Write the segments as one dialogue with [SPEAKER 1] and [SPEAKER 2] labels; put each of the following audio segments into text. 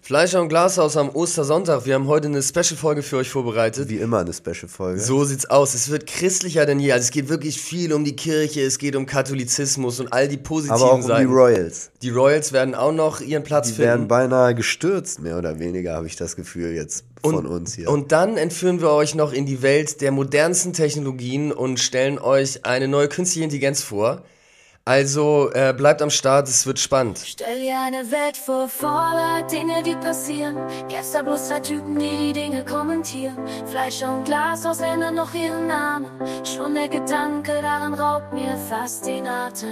[SPEAKER 1] Fleischer und Glashaus am Ostersonntag. Wir haben heute eine Special-Folge für euch vorbereitet.
[SPEAKER 2] Wie immer eine Special-Folge.
[SPEAKER 1] So sieht's aus. Es wird christlicher denn je. Also es geht wirklich viel um die Kirche, es geht um Katholizismus und all die positiven
[SPEAKER 2] Aber auch
[SPEAKER 1] Seiten.
[SPEAKER 2] um die Royals.
[SPEAKER 1] Die Royals werden auch noch ihren Platz
[SPEAKER 2] Die
[SPEAKER 1] finden.
[SPEAKER 2] werden beinahe gestürzt, mehr oder weniger, habe ich das Gefühl jetzt von uns hier.
[SPEAKER 1] Und dann entführen wir euch noch in die Welt der modernsten Technologien und stellen euch eine neue künstliche Intelligenz vor. Also bleibt am Start, es wird spannend.
[SPEAKER 3] Stell dir eine Welt vor, voller Dinge, die passieren. Gestern bloß zwei Typen, die Dinge kommentieren. Fleischer und Glashaus ändern noch ihren Namen. Schon der Gedanke daran raubt mir fast den Atem.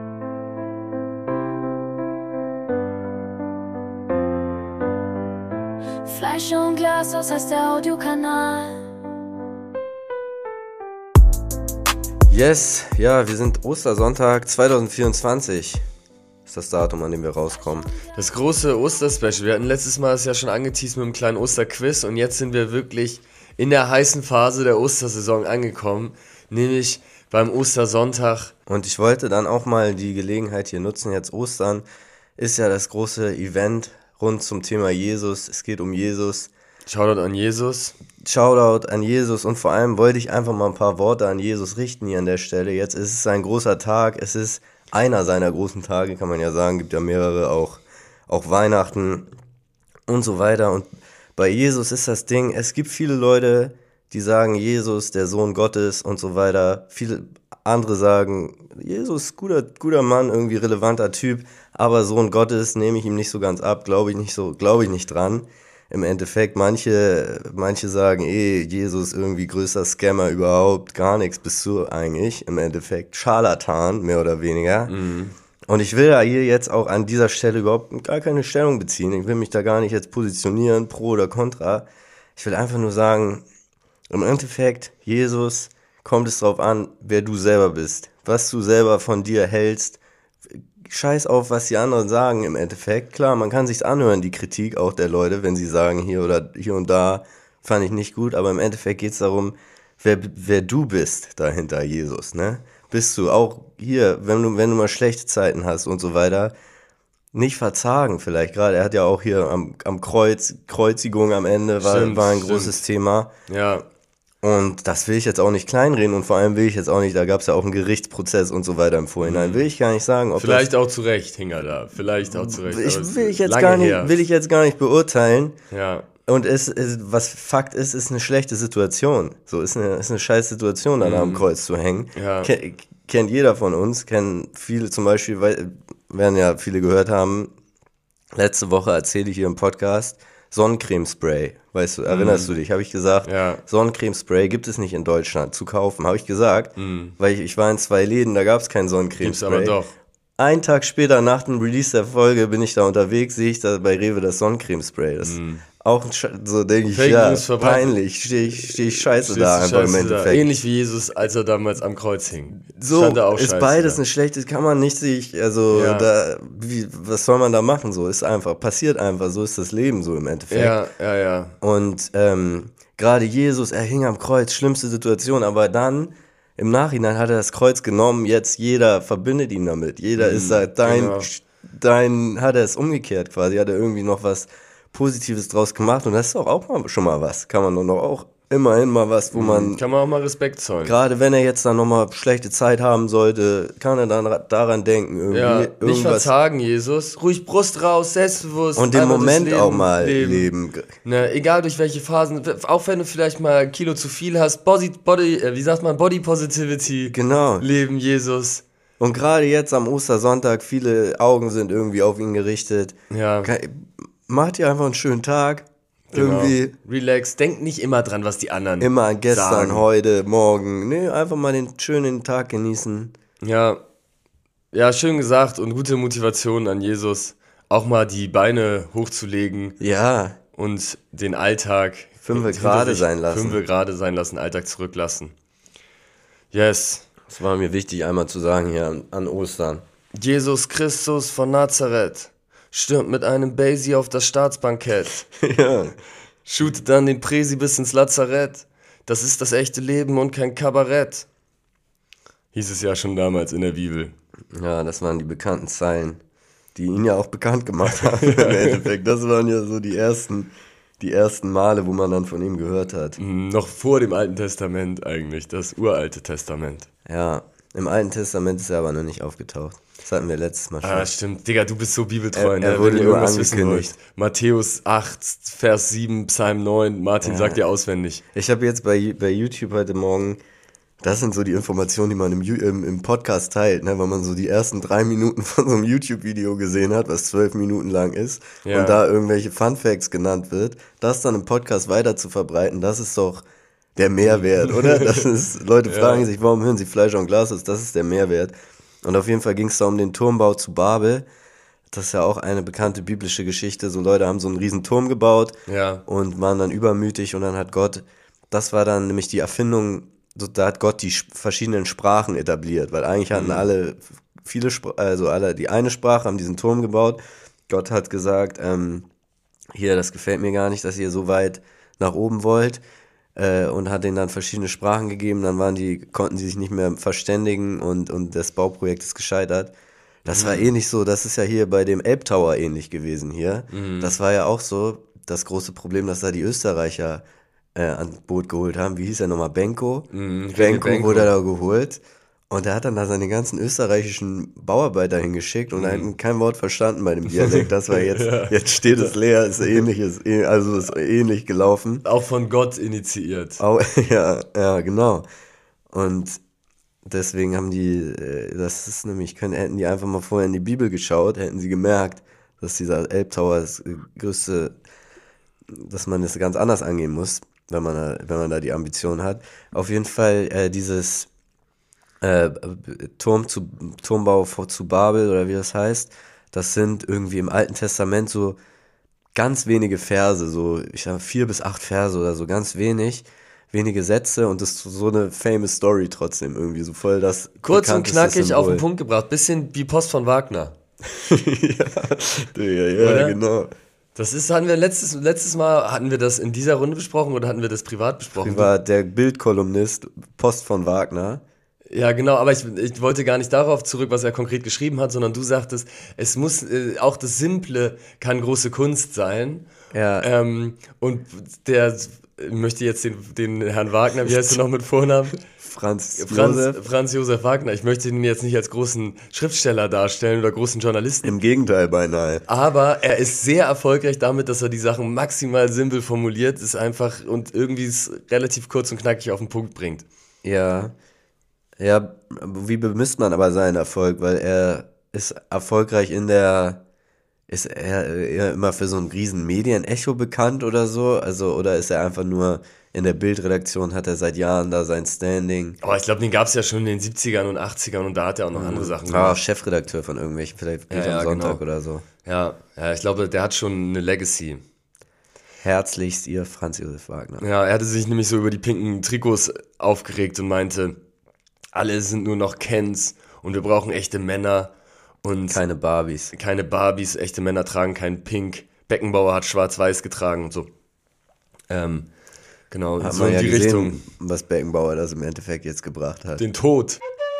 [SPEAKER 3] Fleischer und Glashaus heißt der Audiokanal.
[SPEAKER 2] Yes, ja, wir sind Ostersonntag 2024. Ist das Datum, an dem wir rauskommen.
[SPEAKER 1] Das große Osterspecial. Wir hatten letztes Mal es ja schon angeteased mit einem kleinen Osterquiz und jetzt sind wir wirklich in der heißen Phase der Ostersaison angekommen, nämlich beim Ostersonntag.
[SPEAKER 2] Und ich wollte dann auch mal die Gelegenheit hier nutzen, jetzt Ostern ist ja das große Event rund zum Thema Jesus. Es geht um Jesus.
[SPEAKER 1] Shoutout an Jesus.
[SPEAKER 2] Shoutout an Jesus und vor allem wollte ich einfach mal ein paar Worte an Jesus richten hier an der Stelle. Jetzt ist es ein großer Tag, es ist einer seiner großen Tage, kann man ja sagen, gibt ja mehrere, auch Weihnachten und so weiter. Und bei Jesus ist das Ding, es gibt viele Leute, die sagen, Jesus, der Sohn Gottes und so weiter. Viele andere sagen, Jesus, guter Mann, irgendwie relevanter Typ, aber Sohn Gottes nehme ich ihm nicht so ganz ab, glaube ich nicht dran. Im Endeffekt, manche sagen, Jesus irgendwie größter Scammer überhaupt, gar nichts bist du eigentlich, im Endeffekt Scharlatan, mehr oder weniger. Mhm. Und ich will da hier jetzt auch an dieser Stelle überhaupt gar keine Stellung beziehen, ich will mich da gar nicht jetzt positionieren, pro oder contra. Ich will einfach nur sagen, im Endeffekt, Jesus, kommt es drauf an, wer du selber bist, was du selber von dir hältst. Scheiß auf, was die anderen sagen im Endeffekt. Klar, man kann sich's anhören, die Kritik auch der Leute, wenn sie sagen, hier und da fand ich nicht gut, aber im Endeffekt geht's darum, wer du bist dahinter Jesus, ne? Bist du auch hier, wenn du mal schlechte Zeiten hast und so weiter, nicht verzagen vielleicht gerade. Er hat ja auch hier am Kreuzigung am Ende war ein großes Thema.
[SPEAKER 1] Ja.
[SPEAKER 2] Und das will ich jetzt auch nicht kleinreden und vor allem will ich jetzt auch nicht, da gab es ja auch einen Gerichtsprozess und so weiter im Vorhinein, will ich gar nicht sagen, ob
[SPEAKER 1] vielleicht auch zu Recht hing er da, vielleicht auch zu Recht.
[SPEAKER 2] Will ich jetzt gar nicht beurteilen.
[SPEAKER 1] Ja.
[SPEAKER 2] Und was Fakt ist eine schlechte Situation. So ist eine scheiß Situation, da am Kreuz zu hängen.
[SPEAKER 1] Ja.
[SPEAKER 2] Kennt jeder von uns, kennen viele zum Beispiel, werden ja viele gehört haben, letzte Woche erzähle ich hier im Podcast, Sonnencremespray, weißt du, erinnerst du dich, habe ich gesagt,
[SPEAKER 1] ja.
[SPEAKER 2] Sonnencremespray gibt es nicht in Deutschland zu kaufen, habe ich gesagt, weil ich war in 2 Läden, da gab es kein Sonnencremespray.
[SPEAKER 1] Gibt's aber doch.
[SPEAKER 2] Einen Tag später, nach dem Release der Folge, bin ich da unterwegs, sehe ich da bei Rewe das Sonnencremespray, das auch so denke ich, ja, peinlich, stehe ich scheiße da einfach im Endeffekt.
[SPEAKER 1] Ähnlich wie Jesus, als er damals am Kreuz hing.
[SPEAKER 2] So, ist beides eine schlechte, kann man nicht was soll man da machen, so, ist einfach, passiert einfach, so ist das Leben so im Endeffekt.
[SPEAKER 1] Ja.
[SPEAKER 2] Und gerade Jesus, er hing am Kreuz, schlimmste Situation, aber dann, im Nachhinein hat er das Kreuz genommen, jetzt jeder verbindet ihn damit, jeder ist da, hat er es umgekehrt quasi, hat er irgendwie noch was Positives draus gemacht und das ist auch mal schon mal was, kann man doch auch immerhin mal was, wo man...
[SPEAKER 1] Kann man auch mal Respekt zollen.
[SPEAKER 2] Gerade wenn er jetzt dann nochmal schlechte Zeit haben sollte, kann er dann daran denken, irgendwie.
[SPEAKER 1] Ja, nicht verzagen, Jesus. Ruhig Brust raus, selbstbewusst.
[SPEAKER 2] Und den Moment auch mal leben.
[SPEAKER 1] Ne, egal durch welche Phasen, auch wenn du vielleicht mal ein Kilo zu viel hast, Body Positivity.
[SPEAKER 2] Genau.
[SPEAKER 1] Leben, Jesus.
[SPEAKER 2] Und gerade jetzt am Ostersonntag, viele Augen sind irgendwie auf ihn gerichtet.
[SPEAKER 1] Ja.
[SPEAKER 2] Macht ihr einfach einen schönen Tag.
[SPEAKER 1] Genau.
[SPEAKER 2] Irgendwie.
[SPEAKER 1] Relax, denk nicht immer dran, was die anderen
[SPEAKER 2] immer an gestern,
[SPEAKER 1] sagen.
[SPEAKER 2] Heute, morgen. Nee, einfach mal den schönen Tag genießen.
[SPEAKER 1] Ja, schön gesagt und gute Motivation an Jesus, auch mal die Beine hochzulegen.
[SPEAKER 2] Ja.
[SPEAKER 1] Und den Alltag
[SPEAKER 2] 5 gerade sein lassen.
[SPEAKER 1] Alltag zurücklassen. Yes.
[SPEAKER 2] Das war mir wichtig einmal zu sagen hier an Ostern.
[SPEAKER 1] Jesus Christus von Nazareth stürmt mit einem Basie auf das Staatsbankett.
[SPEAKER 2] Ja.
[SPEAKER 1] Shootet dann den Präsi bis ins Lazarett. Das ist das echte Leben und kein Kabarett. Hieß es ja schon damals in der Bibel.
[SPEAKER 2] Ja, das waren die bekannten Zeilen. die ihn ja auch bekannt gemacht haben im Endeffekt. Das waren ja so die ersten Male, wo man dann von ihm gehört hat.
[SPEAKER 1] Noch vor dem Alten Testament eigentlich, das uralte Testament.
[SPEAKER 2] Ja, im Alten Testament ist er aber noch nicht aufgetaucht. Das hatten wir letztes Mal schon.
[SPEAKER 1] Ah, stimmt. Digga, du bist so bibeltreu,
[SPEAKER 2] Er wurde
[SPEAKER 1] wenn ihr
[SPEAKER 2] nur
[SPEAKER 1] irgendwas wissen
[SPEAKER 2] angekündigt.
[SPEAKER 1] wollt. Matthäus 8, Vers 7, Psalm 9. Martin sagt dir auswendig.
[SPEAKER 2] Ich habe jetzt bei YouTube heute Morgen, das sind so die Informationen, die man im Podcast teilt, ne? Wenn man so die ersten 3 Minuten von so einem YouTube-Video gesehen hat, was 12 Minuten lang ist,
[SPEAKER 1] Ja.
[SPEAKER 2] und da irgendwelche Fun-Facts genannt wird, das dann im Podcast weiter zu verbreiten, das ist doch der Mehrwert, oder? Leute fragen sich, warum hören sie Fleisch und Glas? Das ist der Mehrwert. Und auf jeden Fall ging es da um den Turmbau zu Babel. Das ist ja auch eine bekannte biblische Geschichte. So Leute haben so einen riesen Turm gebaut
[SPEAKER 1] Ja.
[SPEAKER 2] und waren dann übermütig, und dann hat Gott, das war dann nämlich die Erfindung, so, da hat Gott die verschiedenen Sprachen etabliert, weil eigentlich hatten alle die eine Sprache, haben diesen Turm gebaut. Gott hat gesagt, hier, das gefällt mir gar nicht, dass ihr so weit nach oben wollt, und hat denen dann verschiedene Sprachen gegeben. Dann konnten die sich nicht mehr verständigen, und das Bauprojekt ist gescheitert. Das war ähnlich so, das ist ja hier bei dem Elbtower ähnlich gewesen hier. Das war ja auch so das große Problem, dass da die Österreicher ans Boot geholt haben. Wie hieß er nochmal? Benko? Benko wurde da geholt. Und er hat dann da seine ganzen österreichischen Bauarbeiter hingeschickt und haben kein Wort verstanden bei dem Dialekt. Das war jetzt steht es leer, ist ähnlich gelaufen.
[SPEAKER 1] Auch von Gott initiiert.
[SPEAKER 2] Ja, genau. Und deswegen haben die, hätten die einfach mal vorher in die Bibel geschaut, hätten sie gemerkt, dass dieser Elbtower das größte, dass man das ganz anders angehen muss, wenn man da die Ambition hat. Auf jeden Fall dieses Turmbau zu Babel, oder wie das heißt, das sind irgendwie im Alten Testament so ganz wenige Verse, so ich habe 4 bis 8 Verse oder so, ganz wenige Sätze, und das ist so eine famous Story trotzdem irgendwie, so voll das
[SPEAKER 1] Kurz und
[SPEAKER 2] bekannteste
[SPEAKER 1] knackig
[SPEAKER 2] Symbol.
[SPEAKER 1] auf den Punkt gebracht. Bisschen wie Post von Wagner.
[SPEAKER 2] Ja,
[SPEAKER 1] Oder?
[SPEAKER 2] genau.
[SPEAKER 1] Hatten wir letztes Mal, hatten wir das in dieser Runde besprochen oder hatten wir das privat besprochen?
[SPEAKER 2] War der Bildkolumnist Post von Wagner.
[SPEAKER 1] Ja, genau, aber ich wollte gar nicht darauf zurück, was er konkret geschrieben hat, sondern du sagtest, es muss, auch das Simple kann große Kunst sein.
[SPEAKER 2] Ja.
[SPEAKER 1] Und ich möchte jetzt den Herrn Wagner, wie heißt er noch mit Vornamen?
[SPEAKER 2] Franz
[SPEAKER 1] Josef Wagner. Ich möchte ihn jetzt nicht als großen Schriftsteller darstellen oder großen Journalisten.
[SPEAKER 2] Im Gegenteil beinahe.
[SPEAKER 1] Aber er ist sehr erfolgreich damit, dass er die Sachen maximal simpel formuliert, ist einfach und irgendwie es relativ kurz und knackig auf den Punkt bringt.
[SPEAKER 2] Ja. Ja, wie bemisst man aber seinen Erfolg? Weil er ist erfolgreich ist er immer für so ein riesen Medienecho bekannt oder so? Also, oder ist er einfach nur in der Bildredaktion, hat er seit Jahren da sein Standing?
[SPEAKER 1] Aber ich glaube, den gab es ja schon in den 70ern und 80ern und da hat er auch noch andere Sachen
[SPEAKER 2] War auch
[SPEAKER 1] gemacht.
[SPEAKER 2] Chefredakteur von irgendwelchen, vielleicht Bild
[SPEAKER 1] Ja,
[SPEAKER 2] am Sonntag
[SPEAKER 1] genau.
[SPEAKER 2] oder so.
[SPEAKER 1] Ja, ich glaube, der hat schon eine Legacy.
[SPEAKER 2] Herzlichst ihr Franz Josef Wagner.
[SPEAKER 1] Ja, er hatte sich nämlich so über die pinken Trikots aufgeregt und meinte, alle sind nur noch Kens und wir brauchen echte Männer und
[SPEAKER 2] Keine Barbies.
[SPEAKER 1] keine Barbies, echte Männer tragen kein Pink. Beckenbauer hat schwarz-weiß getragen und so. Genau,
[SPEAKER 2] Hat
[SPEAKER 1] so
[SPEAKER 2] man
[SPEAKER 1] in
[SPEAKER 2] ja
[SPEAKER 1] die
[SPEAKER 2] gesehen,
[SPEAKER 1] Richtung.
[SPEAKER 2] was Beckenbauer das im Endeffekt jetzt gebracht hat.
[SPEAKER 1] Den Tod.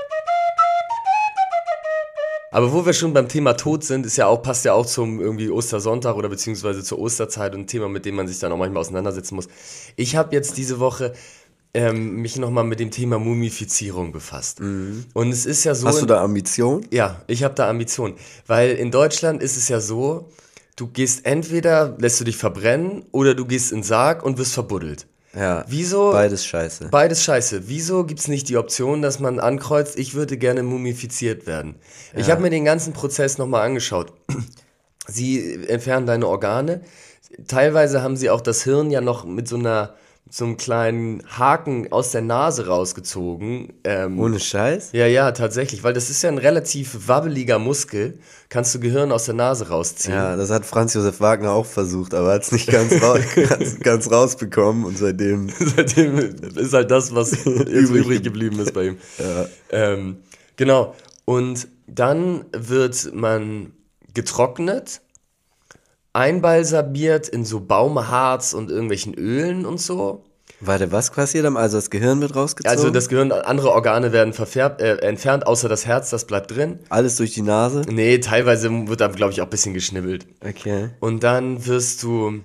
[SPEAKER 1] Aber wo wir schon beim Thema Tod sind, passt ja auch zum irgendwie Ostersonntag oder beziehungsweise zur Osterzeit und ein Thema, mit dem man sich dann auch manchmal auseinandersetzen muss. Ich habe jetzt diese Woche mich nochmal mit dem Thema Mumifizierung befasst. Und es ist ja so...
[SPEAKER 2] Hast du da Ambition?
[SPEAKER 1] Ja, ich habe da Ambitionen. Weil in Deutschland ist es ja so, du gehst entweder, lässt du dich verbrennen oder du gehst in den Sarg und wirst verbuddelt.
[SPEAKER 2] Ja.
[SPEAKER 1] Wieso?
[SPEAKER 2] Beides scheiße.
[SPEAKER 1] Beides scheiße. Wieso gibt es nicht die Option, dass man ankreuzt, ich würde gerne mumifiziert werden? Ja. Ich habe mir den ganzen Prozess nochmal angeschaut. Sie entfernen deine Organe. Teilweise haben sie auch das Hirn ja noch mit so einem kleinen Haken aus der Nase rausgezogen.
[SPEAKER 2] Ohne Scheiß?
[SPEAKER 1] Ja, tatsächlich, weil das ist ja ein relativ wabbeliger Muskel. Kannst du Gehirn aus der Nase rausziehen.
[SPEAKER 2] Ja, das hat Franz Josef Wagner auch versucht, aber hat es nicht ganz rausbekommen, und seitdem
[SPEAKER 1] ist halt das, was jetzt übrig geblieben ist bei ihm.
[SPEAKER 2] Ja.
[SPEAKER 1] Genau. Und dann wird man getrocknet, einbalsamiert in so Baumharz und irgendwelchen Ölen und so.
[SPEAKER 2] Warte, was passiert dann? Also das Gehirn wird rausgezogen?
[SPEAKER 1] Also das Gehirn, andere Organe werden entfernt, außer das Herz, das bleibt drin.
[SPEAKER 2] Alles durch die Nase?
[SPEAKER 1] Nee, teilweise wird da, glaube ich, auch ein bisschen geschnibbelt.
[SPEAKER 2] Okay.
[SPEAKER 1] Und dann wirst du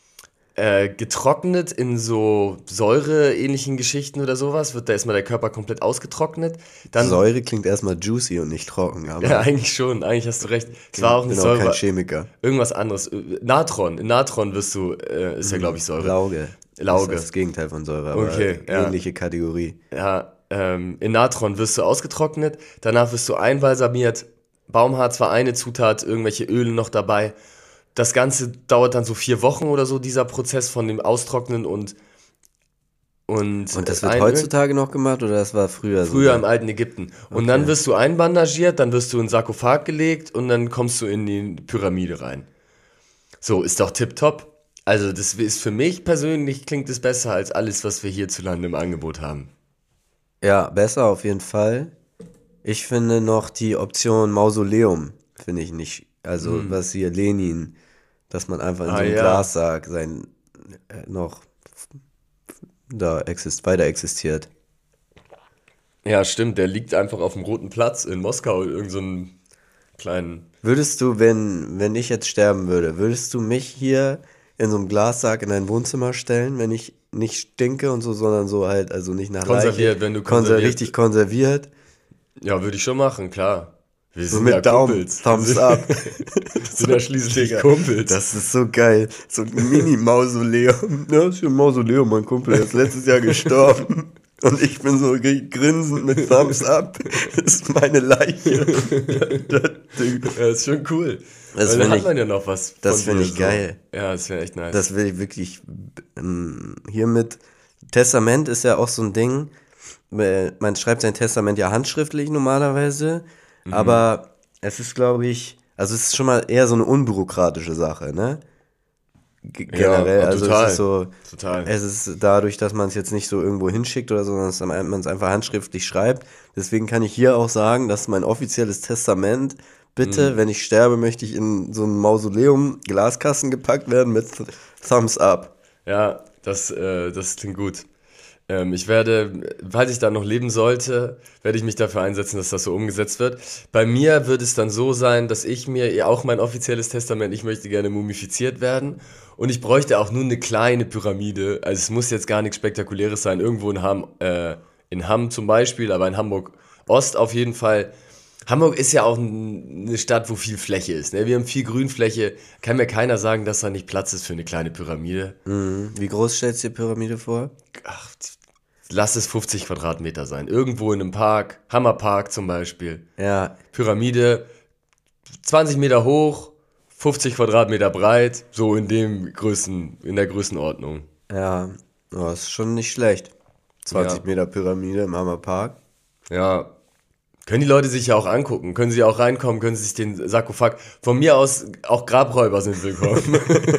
[SPEAKER 1] getrocknet in so säureähnlichen Geschichten oder sowas. Wird da erstmal der Körper komplett ausgetrocknet. Dann,
[SPEAKER 2] Säure klingt erstmal juicy und nicht trocken. Aber
[SPEAKER 1] ja, eigentlich schon. Eigentlich hast du recht. Es war auch
[SPEAKER 2] ich
[SPEAKER 1] eine
[SPEAKER 2] bin auch
[SPEAKER 1] Säure.
[SPEAKER 2] kein Chemiker.
[SPEAKER 1] Irgendwas anderes. Natron. In Natron wirst du, ist ja, glaube ich, Säure.
[SPEAKER 2] Lauge.
[SPEAKER 1] Lauge.
[SPEAKER 2] Das ist das Gegenteil von Säure, aber
[SPEAKER 1] Okay, ja.
[SPEAKER 2] ähnliche Kategorie.
[SPEAKER 1] Ja, in Natron wirst du ausgetrocknet, danach wirst du einbalsamiert. Baumharz war eine Zutat, irgendwelche Öle noch dabei. Das Ganze dauert dann so 4 Wochen oder so, dieser Prozess von dem Austrocknen und
[SPEAKER 2] das wird heutzutage noch gemacht oder das war früher so?
[SPEAKER 1] Früher im alten Ägypten. Und dann wirst du einbandagiert, dann wirst du in einen Sarkophag gelegt und dann kommst du in die Pyramide rein. So, ist doch tipptopp. Also das ist für mich persönlich, klingt es besser als alles, was wir hierzulande im Angebot haben.
[SPEAKER 2] Ja, besser auf jeden Fall. Ich finde noch die Option Mausoleum, finde ich nicht. Also was hier Lenin, dass man einfach in so einem Glassarg noch da weiter existiert.
[SPEAKER 1] Ja, stimmt, der liegt einfach auf dem Roten Platz in Moskau, in irgendeinem kleinen...
[SPEAKER 2] Würdest du, wenn ich jetzt sterben würde, würdest du mich hier in so einem Glassarg in dein Wohnzimmer stellen, wenn ich nicht stinke und so, sondern so halt, also nicht nach
[SPEAKER 1] Konserviert,
[SPEAKER 2] Leiche,
[SPEAKER 1] wenn du konserviert.
[SPEAKER 2] richtig konserviert.
[SPEAKER 1] Ja, würde ich schon machen, klar. Wir
[SPEAKER 2] So
[SPEAKER 1] sind
[SPEAKER 2] mit
[SPEAKER 1] ja
[SPEAKER 2] Daumen,
[SPEAKER 1] Kumpels.
[SPEAKER 2] Thumbs up.
[SPEAKER 1] sind ja schließlich
[SPEAKER 2] Digga,
[SPEAKER 1] Kumpels.
[SPEAKER 2] Das ist so geil. So ein Mini-Mausoleum. Ja, das ist ein Mausoleum, mein Kumpel, der ist letztes Jahr gestorben. Und ich bin so grinsend mit Thumbs up. Das ist meine Leiche.
[SPEAKER 1] Ja, ist schon cool.
[SPEAKER 2] Das
[SPEAKER 1] Weil dann
[SPEAKER 2] find
[SPEAKER 1] hat man ja noch was.
[SPEAKER 2] das
[SPEAKER 1] von
[SPEAKER 2] find
[SPEAKER 1] dir
[SPEAKER 2] ich geil.
[SPEAKER 1] Ja, das wäre echt nice.
[SPEAKER 2] Das will ich wirklich hiermit. Testament ist ja auch so ein Ding. Man schreibt sein Testament ja handschriftlich normalerweise. Aber es ist, glaube ich, also es ist schon mal eher so eine unbürokratische Sache, ne? Generell,
[SPEAKER 1] ja,
[SPEAKER 2] also
[SPEAKER 1] total.
[SPEAKER 2] es ist so,
[SPEAKER 1] Total.
[SPEAKER 2] es ist dadurch, dass man es jetzt nicht so irgendwo hinschickt oder so, sondern man es einfach handschriftlich schreibt. Deswegen kann ich hier auch sagen, dass mein offizielles Testament, bitte, wenn ich sterbe, möchte ich in so ein Mausoleum, Glaskasten gepackt werden mit Thumbs up.
[SPEAKER 1] Ja, das klingt gut. Ich werde, falls ich da noch leben sollte, werde ich mich dafür einsetzen, dass das so umgesetzt wird. Bei mir wird es dann so sein, dass ich mir auch mein offizielles Testament, ich möchte gerne mumifiziert werden und ich bräuchte auch nur eine kleine Pyramide. Also es muss jetzt gar nichts Spektakuläres sein, irgendwo in Hamm zum Beispiel, aber in Hamburg Ost auf jeden Fall. Hamburg ist ja auch eine Stadt, wo viel Fläche ist. Ne? Wir haben viel Grünfläche. Kann mir keiner sagen, dass da nicht Platz ist für eine kleine Pyramide.
[SPEAKER 2] Wie groß stellst du die Pyramide vor?
[SPEAKER 1] Ach, lass es 50 Quadratmeter sein. Irgendwo in einem Park, Hammerpark zum Beispiel.
[SPEAKER 2] Ja,
[SPEAKER 1] Pyramide, 20 Meter hoch, 50 Quadratmeter breit, so in der Größenordnung.
[SPEAKER 2] ja, oh, ist schon nicht schlecht. 20 Meter Pyramide im Hammerpark.
[SPEAKER 1] Ja, können die Leute sich ja auch angucken, können sie auch reinkommen, können sie sich den Sarkophag, von mir aus auch Grabräuber sind willkommen.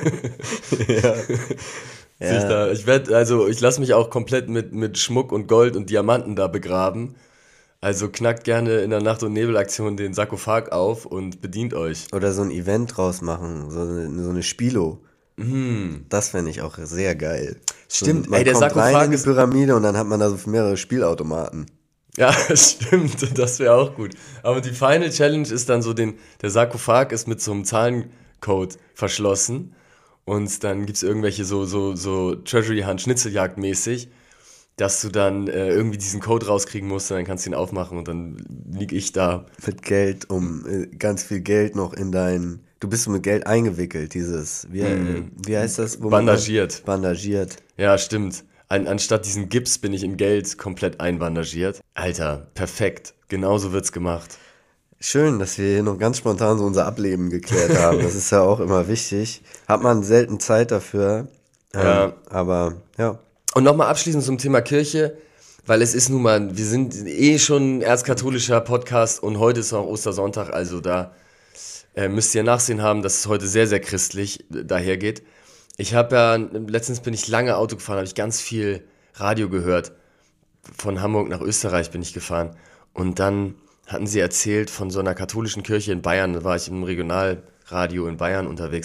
[SPEAKER 2] Ja.
[SPEAKER 1] Ich lasse mich auch komplett mit Schmuck und Gold und Diamanten da begraben. Also knackt gerne in der Nacht- und Nebelaktion den Sarkophag auf und bedient euch.
[SPEAKER 2] Oder so ein Event draus machen, so eine Spilo. Das fände ich auch sehr geil.
[SPEAKER 1] Stimmt,
[SPEAKER 2] so, man
[SPEAKER 1] der
[SPEAKER 2] kommt
[SPEAKER 1] Sarkophag
[SPEAKER 2] rein in die
[SPEAKER 1] ist...
[SPEAKER 2] Pyramide und dann hat man da so mehrere Spielautomaten.
[SPEAKER 1] Ja, stimmt, das wäre auch gut. Aber die Final Challenge ist dann so, der Sarkophag ist mit so einem Zahlencode verschlossen und dann gibt's irgendwelche so Treasury Hunt, Schnitzeljagd mäßig, dass du dann irgendwie diesen Code rauskriegen musst und dann kannst du ihn aufmachen und dann lieg ich da.
[SPEAKER 2] Mit Geld, ganz viel Geld noch du bist so mit Geld eingewickelt, wie heißt das?
[SPEAKER 1] Bandagiert.
[SPEAKER 2] Bandagiert.
[SPEAKER 1] Ja, stimmt. Anstatt diesen Gips bin ich in Geld komplett einbandagiert. Alter, perfekt. Genauso wird's gemacht.
[SPEAKER 2] Schön, dass wir hier noch ganz spontan so unser Ableben geklärt haben. Das ist ja auch immer wichtig. Hat man selten Zeit dafür.
[SPEAKER 1] Ja.
[SPEAKER 2] Aber ja.
[SPEAKER 1] Und nochmal abschließend zum Thema Kirche, weil es ist nun mal, wir sind schon ein erzkatholischer Podcast und heute ist auch Ostersonntag, also da müsst ihr Nachsehen haben, dass es heute sehr, sehr christlich dahergeht. Letztens bin ich lange Auto gefahren, habe ich ganz viel Radio gehört. Von Hamburg nach Österreich bin ich gefahren. Und dann hatten sie erzählt von so einer katholischen Kirche in Bayern, da war ich im Regionalradio in Bayern unterwegs.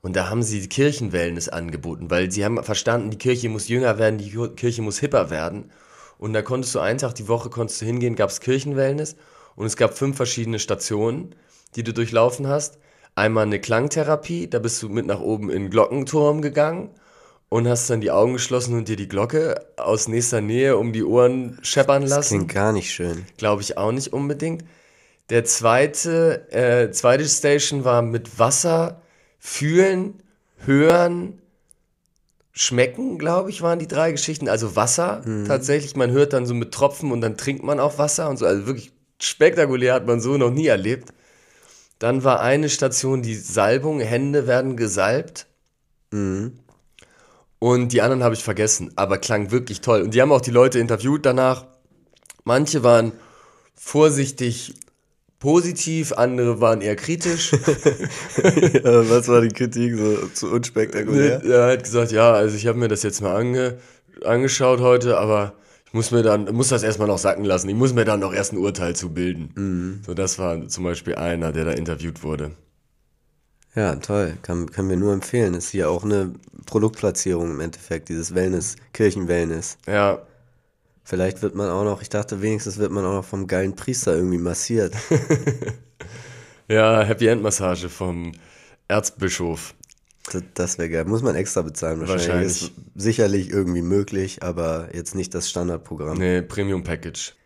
[SPEAKER 1] Und da haben sie Kirchenwellness angeboten, weil sie haben verstanden, die Kirche muss jünger werden, die Kirche muss hipper werden. Und da konntest du einen Tag die Woche konntest du hingehen, gab es Kirchenwellness und es gab 5 verschiedene Stationen, die du durchlaufen hast. Einmal eine Klangtherapie, da bist du mit nach oben in den Glockenturm gegangen und hast dann die Augen geschlossen und dir die Glocke aus nächster Nähe um die Ohren scheppern lassen.
[SPEAKER 2] Das klingt gar nicht schön.
[SPEAKER 1] Glaube ich auch nicht unbedingt. Der zweite Station war mit Wasser fühlen, hören, schmecken, glaube ich, waren die 3 Geschichten. Also Wasser tatsächlich, man hört dann so mit Tropfen und dann trinkt man auch Wasser und so. Also wirklich spektakulär, hat man so noch nie erlebt. Dann war eine Station die Salbung, Hände werden gesalbt. Und die anderen habe ich vergessen, aber klang wirklich toll. Und die haben auch die Leute interviewt danach. Manche waren vorsichtig positiv, andere waren eher kritisch.
[SPEAKER 2] Ja, was war die Kritik so zu unspektakulär?
[SPEAKER 1] Er hat gesagt, ja, also ich habe mir das jetzt mal angeschaut heute, aber ich muss das erstmal noch sacken lassen. Ich muss mir dann noch erst ein Urteil zu bilden. So, das war zum Beispiel einer, der da interviewt wurde.
[SPEAKER 2] Ja, toll. Können wir nur empfehlen. Ist hier auch eine Produktplatzierung im Endeffekt, dieses Wellness, Kirchenwellness.
[SPEAKER 1] Ja.
[SPEAKER 2] Vielleicht wird man auch noch, ich dachte wenigstens wird man auch noch vom geilen Priester irgendwie massiert.
[SPEAKER 1] Ja, Happy End Massage vom Erzbischof.
[SPEAKER 2] Das wäre geil. Muss man extra bezahlen wahrscheinlich. Ist sicherlich irgendwie möglich, aber jetzt nicht das Standardprogramm.
[SPEAKER 1] Nee, Premium Package.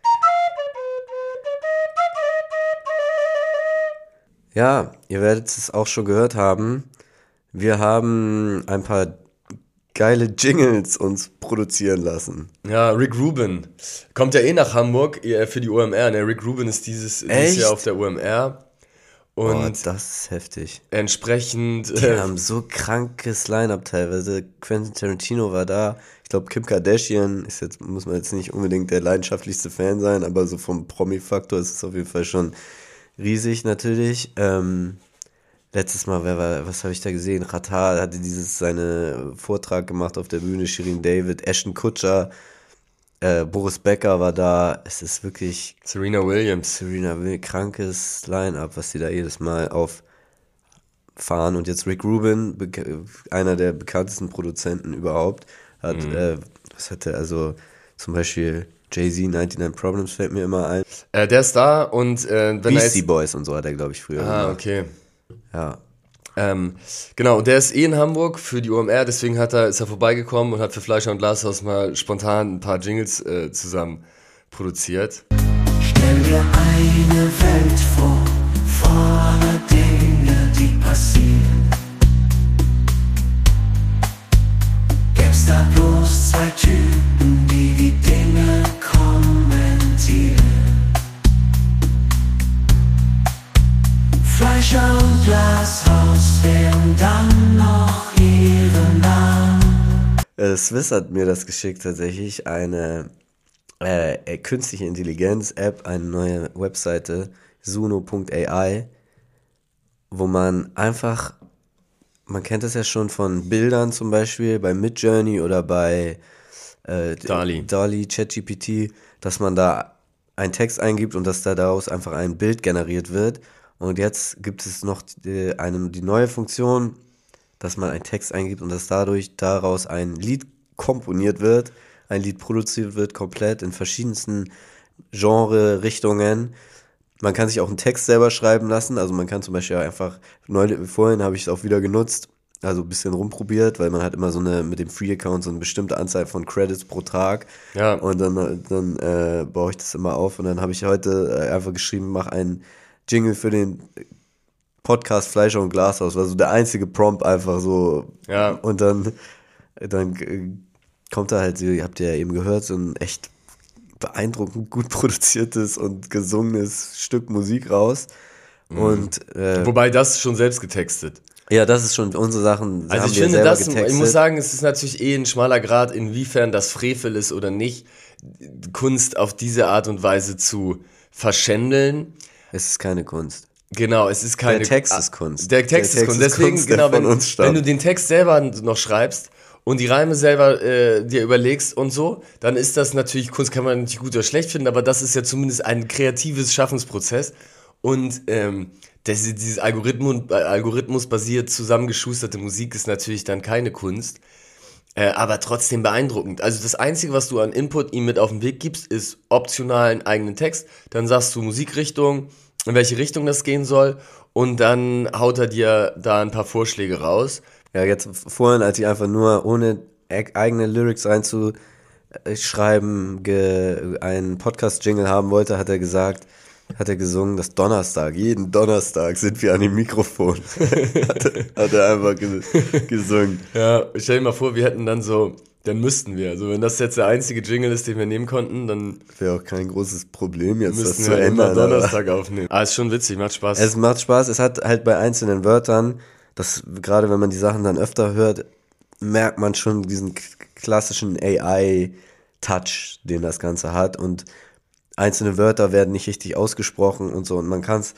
[SPEAKER 2] Ja, ihr werdet es auch schon gehört haben. Wir haben ein paar geile Jingles uns produzieren lassen.
[SPEAKER 1] Ja, Rick Rubin. Kommt ja nach Hamburg für die OMR. Ne? Rick Rubin ist dieses Jahr auf der OMR. Und
[SPEAKER 2] das ist heftig.
[SPEAKER 1] Entsprechend.
[SPEAKER 2] Die haben so krankes Line-Up teilweise. Quentin Tarantino war da. Ich glaube, Kim Kardashian muss man jetzt nicht unbedingt der leidenschaftlichste Fan sein, aber so vom Promi-Faktor ist es auf jeden Fall schon riesig natürlich. Letztes Mal, was habe ich da gesehen? Ratar hatte seine Vortrag gemacht auf der Bühne, Shirin David, Ashton Kutcher, Boris Becker war da. Es ist wirklich
[SPEAKER 1] Serena Williams,
[SPEAKER 2] krankes Line-Up, was die da jedes Mal auffahren. Und jetzt Rick Rubin, einer der bekanntesten Produzenten überhaupt, hat, was hat er, also zum Beispiel Jay-Z, 99 Problems fällt mir immer ein.
[SPEAKER 1] Der ist da und wenn
[SPEAKER 2] Beastie Boys und so hat er, glaube ich, früher gemacht.
[SPEAKER 1] Okay.
[SPEAKER 2] Ja.
[SPEAKER 1] Genau, und der ist in Hamburg für die OMR, deswegen ist er vorbeigekommen und hat für Fleischer und Glashaus mal spontan ein paar Jingles zusammen produziert.
[SPEAKER 4] Stell dir eine Welt vor, voller Dinge, die passieren. Gäb's da bloß 2 Typen, die die Dinge kommentieren. Fleischer und Glashaus wären dann noch ihre Namen.
[SPEAKER 2] Swiss hat mir das geschickt, tatsächlich eine künstliche Intelligenz-App, eine neue Webseite, suno.ai, wo man einfach, man kennt das ja schon von Bildern zum Beispiel, bei Midjourney oder bei DALL-E, ChatGPT, dass man da einen Text eingibt und dass da daraus einfach ein Bild generiert wird. Und jetzt gibt es noch die neue Funktion, dass man einen Text eingibt und dass daraus ein Lied komponiert wird, ein Lied produziert wird, komplett in verschiedensten Genre-Richtungen. Man kann sich auch einen Text selber schreiben lassen, also man kann zum Beispiel einfach, vorhin habe ich es auch wieder genutzt, also ein bisschen rumprobiert, weil man hat immer mit dem Free-Account so eine bestimmte Anzahl von Credits pro Tag.
[SPEAKER 1] Ja.
[SPEAKER 2] Und dann baue ich das immer auf und dann habe ich heute einfach geschrieben, mach einen Jingle für den Podcast Fleischer und Glashaus, war so der einzige Prompt einfach so.
[SPEAKER 1] Ja.
[SPEAKER 2] Und dann kommt da halt, ihr habt ja eben gehört, so ein echt beeindruckend gut produziertes und gesungenes Stück Musik raus. Und
[SPEAKER 1] wobei das schon selbst getextet.
[SPEAKER 2] Ja, das ist schon unsere Sachen.
[SPEAKER 1] Also ich finde das, ich muss sagen, es ist natürlich ein schmaler Grad, inwiefern das Frevel ist oder nicht, Kunst auf diese Art und Weise zu verschändeln.
[SPEAKER 2] Es ist keine Kunst.
[SPEAKER 1] Genau, es ist keine...
[SPEAKER 2] Der Text ist Kunst.
[SPEAKER 1] Der Text ist Kunst. Deswegen,
[SPEAKER 2] Kunst,
[SPEAKER 1] genau,
[SPEAKER 2] wenn
[SPEAKER 1] du den Text selber noch schreibst und die Reime selber dir überlegst und so, dann ist das natürlich Kunst, kann man natürlich gut oder schlecht finden, aber das ist ja zumindest ein kreatives Schaffensprozess. Und dieses algorithmusbasiert zusammengeschusterte Musik ist natürlich dann keine Kunst, aber trotzdem beeindruckend. Also das Einzige, was du an Input ihm mit auf den Weg gibst, ist optional einen eigenen Text. Dann sagst du Musikrichtung, in welche Richtung das gehen soll, und dann haut er dir da ein paar Vorschläge raus.
[SPEAKER 2] Ja, jetzt vorhin, als ich einfach nur ohne eigene Lyrics reinzuschreiben einen Podcast-Jingle haben wollte, hat er gesungen, dass jeden Donnerstag sind wir an dem Mikrofon. hat er einfach gesungen.
[SPEAKER 1] Ja, stell dir mal vor, wir hätten dann müssten wir. Also wenn das jetzt der einzige Jingle ist, den wir nehmen konnten, dann
[SPEAKER 2] wäre auch kein großes Problem, jetzt das
[SPEAKER 1] zu ändern. Donnerstag aufnehmen. Ist schon witzig, macht Spaß.
[SPEAKER 2] Es macht Spaß, es hat halt bei einzelnen Wörtern, gerade wenn man die Sachen dann öfter hört, merkt man schon diesen klassischen AI-Touch, den das Ganze hat, und einzelne Wörter werden nicht richtig ausgesprochen und so, und man kann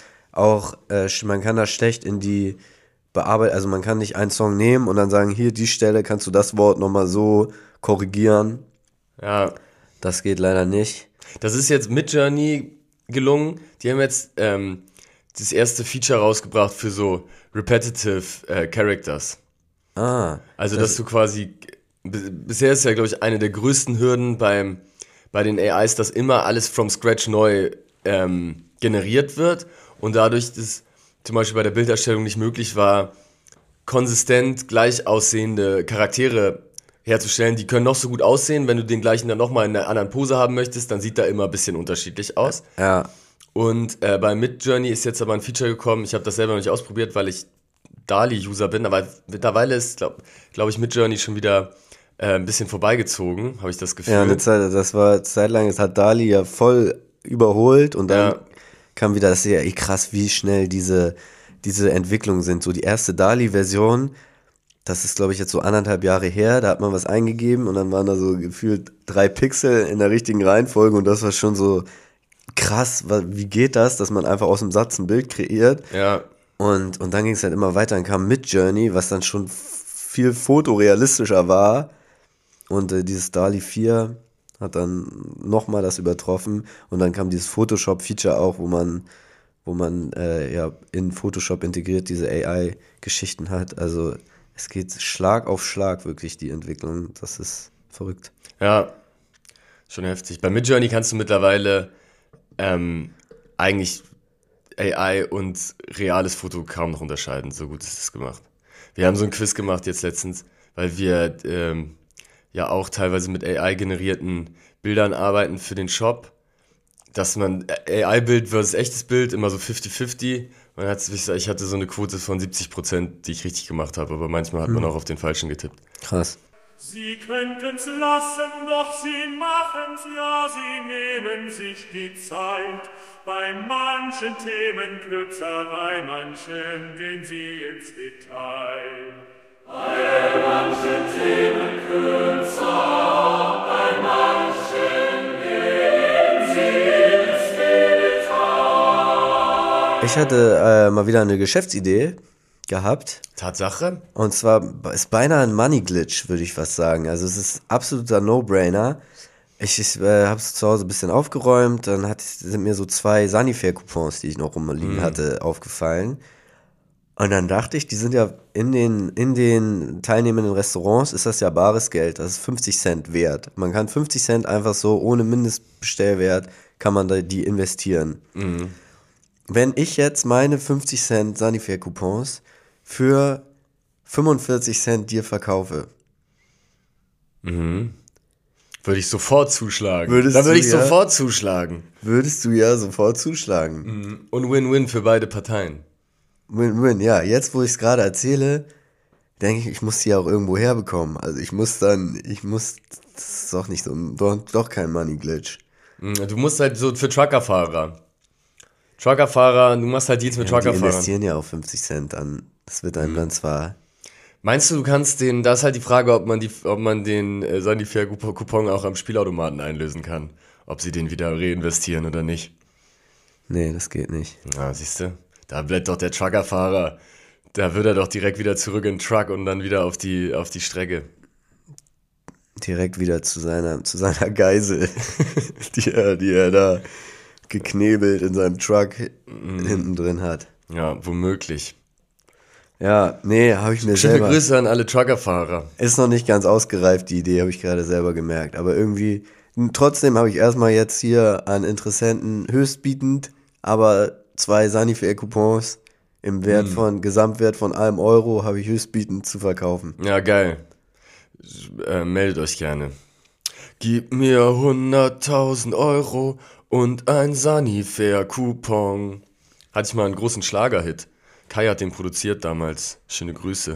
[SPEAKER 2] das schlecht in die Bearbeitung, also man kann nicht einen Song nehmen und dann sagen, hier, die Stelle kannst du das Wort nochmal so korrigieren.
[SPEAKER 1] Ja.
[SPEAKER 2] Das geht leider nicht.
[SPEAKER 1] Das ist jetzt mit Journey gelungen. Die haben jetzt das erste Feature rausgebracht für so repetitive Characters. Also, dass du quasi, bisher ist ja, glaube ich, eine der größten Hürden bei den AIs, dass immer alles from scratch neu generiert wird und dadurch das zum Beispiel bei der Bilderstellung nicht möglich war, konsistent gleich aussehende Charaktere herzustellen. Die können noch so gut aussehen, wenn du den gleichen dann nochmal in einer anderen Pose haben möchtest, dann sieht er immer ein bisschen unterschiedlich aus.
[SPEAKER 2] Ja.
[SPEAKER 1] Und bei Midjourney ist jetzt aber ein Feature gekommen, ich habe das selber noch nicht ausprobiert, weil ich DALL-E-User bin, aber mittlerweile ist, glaube ich, Midjourney schon wieder ein bisschen vorbeigezogen, habe ich das Gefühl.
[SPEAKER 2] Ja, zeitlang, es hat DALL-E ja voll überholt und dann kam wieder, das ist ja krass, wie schnell diese Entwicklungen sind. So die erste DALL-E-Version, das ist, glaube ich, jetzt so 1,5 Jahre her, da hat man was eingegeben und dann waren da so gefühlt 3 Pixel in der richtigen Reihenfolge und das war schon so krass, wie geht das, dass man einfach aus dem Satz ein Bild kreiert.
[SPEAKER 1] Ja.
[SPEAKER 2] Und dann ging es halt immer weiter, dann kam Midjourney, was dann schon viel fotorealistischer war, und dieses DALL-E 4 hat dann nochmal das übertroffen, und dann kam dieses Photoshop-Feature auch, wo man in Photoshop integriert diese AI-Geschichten hat. Also es geht Schlag auf Schlag wirklich, die Entwicklung. Das ist verrückt.
[SPEAKER 1] Ja, schon heftig. Bei Midjourney kannst du mittlerweile eigentlich AI und reales Foto kaum noch unterscheiden. So gut ist es gemacht. Wir haben so ein Quiz gemacht jetzt letztens, weil wir ja auch teilweise mit AI-generierten Bildern arbeiten für den Shop, dass man AI-Bild versus echtes Bild immer so 50-50. Ich hatte so eine Quote von 70%, die ich richtig gemacht habe, aber manchmal hat man auch auf den Falschen getippt.
[SPEAKER 2] Krass.
[SPEAKER 5] Sie könnten's lassen, doch sie machen's, ja, sie nehmen sich die Zeit. Bei manchen Themen Glückserei, manchen gehen sie ins Detail. Bei manchen Themen Glückserei, bei manchen gehen sie ins Detail.
[SPEAKER 2] Ich hatte mal wieder eine Geschäftsidee gehabt.
[SPEAKER 1] Tatsache?
[SPEAKER 2] Und zwar ist beinahe ein Money-Glitch, würde ich fast sagen. Also es ist absoluter No-Brainer. Ich habe es zu Hause ein bisschen aufgeräumt, dann sind mir so 2 Sanifair-Coupons, die ich noch rumliegen hatte, aufgefallen. Und dann dachte ich, die sind ja in den teilnehmenden Restaurants, ist das ja bares Geld, das ist 50 Cent wert. Man kann 50 Cent einfach so, ohne Mindestbestellwert, kann man die investieren. Mhm. Wenn ich jetzt meine 50 Cent Sanifair-Coupons für 45 Cent dir verkaufe.
[SPEAKER 1] Mhm. Würde ich sofort zuschlagen.
[SPEAKER 2] Sofort
[SPEAKER 1] zuschlagen.
[SPEAKER 2] Würdest du ja sofort zuschlagen.
[SPEAKER 1] Mhm. Und Win-Win für beide Parteien.
[SPEAKER 2] Win-Win, ja. Jetzt, wo ich es gerade erzähle, denke ich, ich muss die auch irgendwo herbekommen. Also das ist doch nicht so, doch kein Money-Glitch.
[SPEAKER 1] Du musst halt so für Truckerfahrer, du machst halt Deals mit Truckerfahrern.
[SPEAKER 2] Die investieren ja auch 50 Cent an. Das wird einem dann zwar...
[SPEAKER 1] Meinst du kannst da ist halt die Frage, ob man den Sanifair-Coupon auch am Spielautomaten einlösen kann. Ob sie den wieder reinvestieren oder nicht.
[SPEAKER 2] Nee, das geht nicht.
[SPEAKER 1] Na, siehst du, da bleibt doch der Truckerfahrer. Da wird er doch direkt wieder zurück in den Truck und dann wieder auf die Strecke.
[SPEAKER 2] Direkt wieder zu seiner Geisel, die er da geknebelt in seinem Truck hinten drin hat.
[SPEAKER 1] Ja, womöglich.
[SPEAKER 2] Ja, nee, habe ich mir
[SPEAKER 1] Schöne
[SPEAKER 2] selber...
[SPEAKER 1] Grüße an alle Truckerfahrer.
[SPEAKER 2] Ist noch nicht ganz ausgereift, die Idee, habe ich gerade selber gemerkt. Aber irgendwie, trotzdem habe ich erstmal jetzt hier an Interessenten höchstbietend, aber 2 Sanifair-Coupons im Wert Gesamtwert von €1 habe ich höchstbietend zu verkaufen.
[SPEAKER 1] Ja, geil. Meldet euch gerne. Gib mir 100.000 € und ein Sanifair-Coupon. Hatte ich mal einen großen Schlagerhit. Kai hat den produziert damals. Schöne Grüße.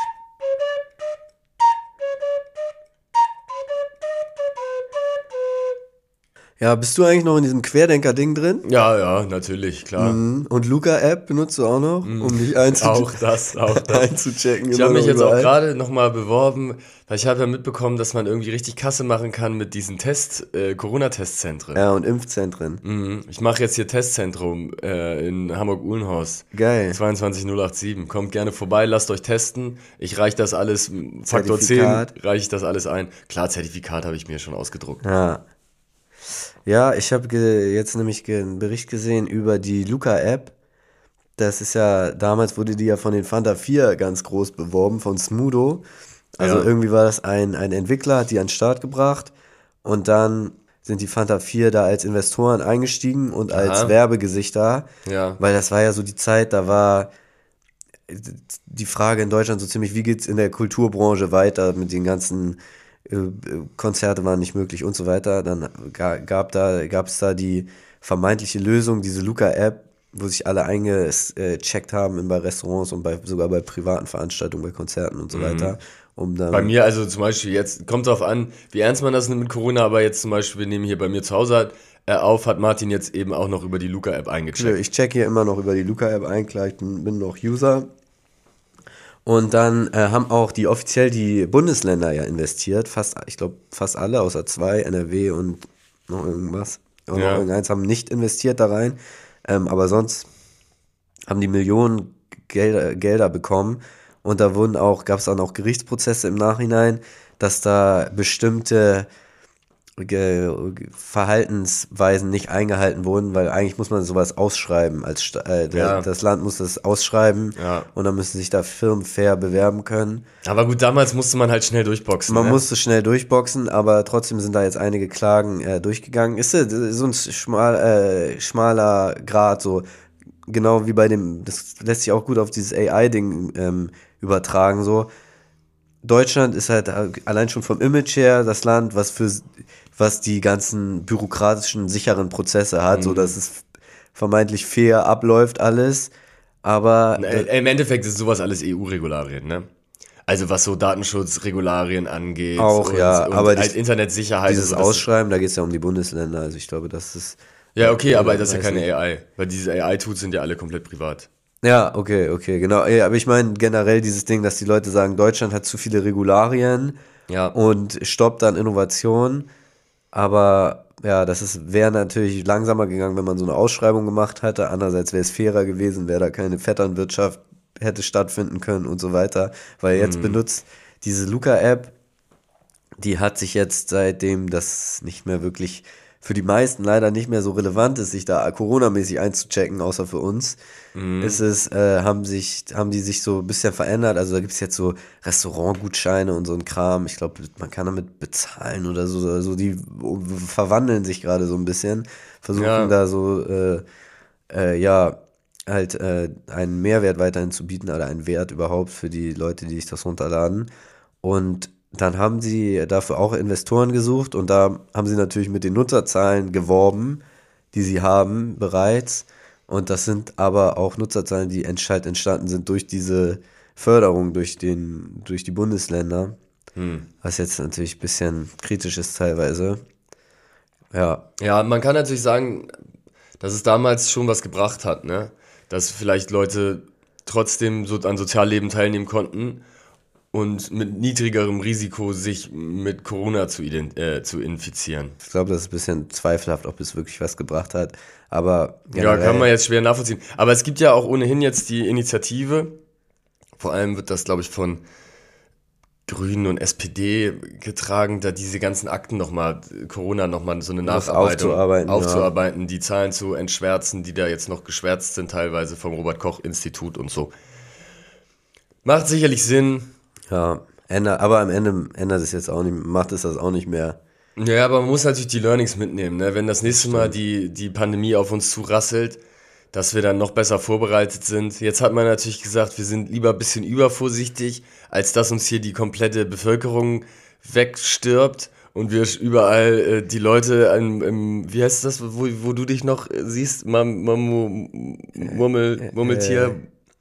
[SPEAKER 2] Ja, bist du eigentlich noch in diesem Querdenker-Ding drin?
[SPEAKER 1] Ja, natürlich, klar.
[SPEAKER 2] Und Luca-App benutzt du auch noch, um dich
[SPEAKER 1] Auch das.
[SPEAKER 2] einzuchecken?
[SPEAKER 1] Ich habe mich jetzt auch gerade nochmal beworben, weil ich habe ja mitbekommen, dass man irgendwie richtig Kasse machen kann mit diesen Corona-Testzentren.
[SPEAKER 2] Ja, und Impfzentren.
[SPEAKER 1] Ich mache jetzt hier Testzentrum in Hamburg-Uhlenhaus.
[SPEAKER 2] Geil.
[SPEAKER 1] 22087. Kommt gerne vorbei, lasst euch testen. Ich reiche das alles, Faktor 10, reiche ich das alles ein. Klar, Zertifikat habe ich mir schon ausgedruckt.
[SPEAKER 2] Ja, ich habe jetzt nämlich einen Bericht gesehen über die Luca-App. Das ist ja, damals wurde die ja von den Fanta 4 ganz groß beworben, von Smudo. Also irgendwie war das ein Entwickler, hat die an den Start gebracht und dann sind die Fanta 4 da als Investoren eingestiegen und als Werbegesichter.
[SPEAKER 1] Ja.
[SPEAKER 2] Weil das war ja so die Zeit, da war die Frage in Deutschland so ziemlich, wie geht's in der Kulturbranche weiter mit den ganzen Konzerte waren nicht möglich und so weiter. Dann gab es da die vermeintliche Lösung, diese Luca-App, wo sich alle eingecheckt haben bei Restaurants und sogar bei privaten Veranstaltungen, bei Konzerten und so weiter.
[SPEAKER 1] Bei mir, also zum Beispiel jetzt, kommt drauf an, wie ernst man das nimmt mit Corona, aber jetzt zum Beispiel, wir nehmen hier bei mir zu Hause hat Martin jetzt eben auch noch über die Luca-App eingecheckt.
[SPEAKER 2] Ich check hier immer noch über die Luca-App ein, klar, ich bin noch User. Und dann haben auch offiziell die Bundesländer ja investiert, ich glaube fast alle, außer 2, NRW und noch irgendwas. Und noch irgendeins haben nicht investiert da rein, aber sonst haben die Millionen Gelder bekommen und da gab es auch noch Gerichtsprozesse im Nachhinein, dass da bestimmte Verhaltensweisen nicht eingehalten wurden, weil eigentlich muss man sowas ausschreiben. Das Land muss das ausschreiben und dann müssen sich da Firmen fair bewerben können.
[SPEAKER 1] Aber gut, damals musste man halt schnell durchboxen.
[SPEAKER 2] Man musste schnell durchboxen, aber trotzdem sind da jetzt einige Klagen durchgegangen. Ist so ein schmaler Grad, so genau wie das lässt sich auch gut auf dieses AI-Ding übertragen, so. Deutschland ist halt allein schon vom Image her das Land, was die ganzen bürokratischen, sicheren Prozesse hat, so dass es vermeintlich fair abläuft alles, aber...
[SPEAKER 1] Im Endeffekt ist sowas alles EU-Regularien, ne? Also was so Datenschutzregularien angeht.
[SPEAKER 2] Auch, aber
[SPEAKER 1] halt Internetsicherheit.
[SPEAKER 2] Dieses Ausschreiben, da geht es ja um die Bundesländer, also ich glaube, das ist...
[SPEAKER 1] Ja, okay, aber das ist ja keine AI, weil diese AI-Tools sind ja alle komplett privat.
[SPEAKER 2] Ja, okay, genau. Ja, aber ich meine generell dieses Ding, dass die Leute sagen, Deutschland hat zu viele Regularien und stoppt dann Innovation. Aber ja, wäre natürlich langsamer gegangen, wenn man so eine Ausschreibung gemacht hätte. Andererseits wäre es fairer gewesen, wäre da keine Vetternwirtschaft hätte stattfinden können und so weiter. Weil jetzt benutzt diese Luca-App, die hat sich jetzt, seitdem das nicht mehr wirklich für die meisten leider nicht mehr so relevant ist, sich da Corona-mäßig einzuchecken, außer für uns, haben die sich so ein bisschen verändert. Also da gibt es jetzt so Restaurantgutscheine und so ein Kram. Ich glaube, man kann damit bezahlen oder so. Also die verwandeln sich gerade so ein bisschen, versuchen da so, halt einen Mehrwert weiterhin zu bieten oder einen Wert überhaupt für die Leute, die sich das runterladen. Und dann haben sie dafür auch Investoren gesucht und da haben sie natürlich mit den Nutzerzahlen geworben, die sie haben bereits. Und das sind aber auch Nutzerzahlen, die entstanden sind durch diese Förderung durch die Bundesländer. Was jetzt natürlich ein bisschen kritisch ist teilweise.
[SPEAKER 1] Ja, man kann natürlich sagen, dass es damals schon was gebracht hat, ne? Dass vielleicht Leute trotzdem so an Sozialleben teilnehmen konnten und mit niedrigerem Risiko sich mit Corona zu infizieren.
[SPEAKER 2] Ich glaube, das ist ein bisschen zweifelhaft, ob es wirklich was gebracht hat. Aber
[SPEAKER 1] ja, kann man jetzt schwer nachvollziehen. Aber es gibt ja auch ohnehin jetzt die Initiative. Vor allem wird das, glaube ich, von Grünen und SPD getragen, da diese ganzen Akten nochmal, Corona nochmal so eine
[SPEAKER 2] Das
[SPEAKER 1] Nacharbeitung
[SPEAKER 2] aufzuarbeiten,
[SPEAKER 1] die Zahlen zu entschwärzen, die da jetzt noch geschwärzt sind, teilweise vom Robert-Koch-Institut und so. Macht sicherlich Sinn.
[SPEAKER 2] Ja, aber am Ende ändert es jetzt auch nicht, macht es das auch nicht mehr.
[SPEAKER 1] Ja, aber man muss natürlich die Learnings mitnehmen, ne? Wenn das nächste Mal die Pandemie auf uns zurasselt, dass wir dann noch besser vorbereitet sind. Jetzt hat man natürlich gesagt, wir sind lieber ein bisschen übervorsichtig, als dass uns hier die komplette Bevölkerung wegstirbt und wir überall die Leute wie heißt das, wo du dich noch siehst? Murmeltier,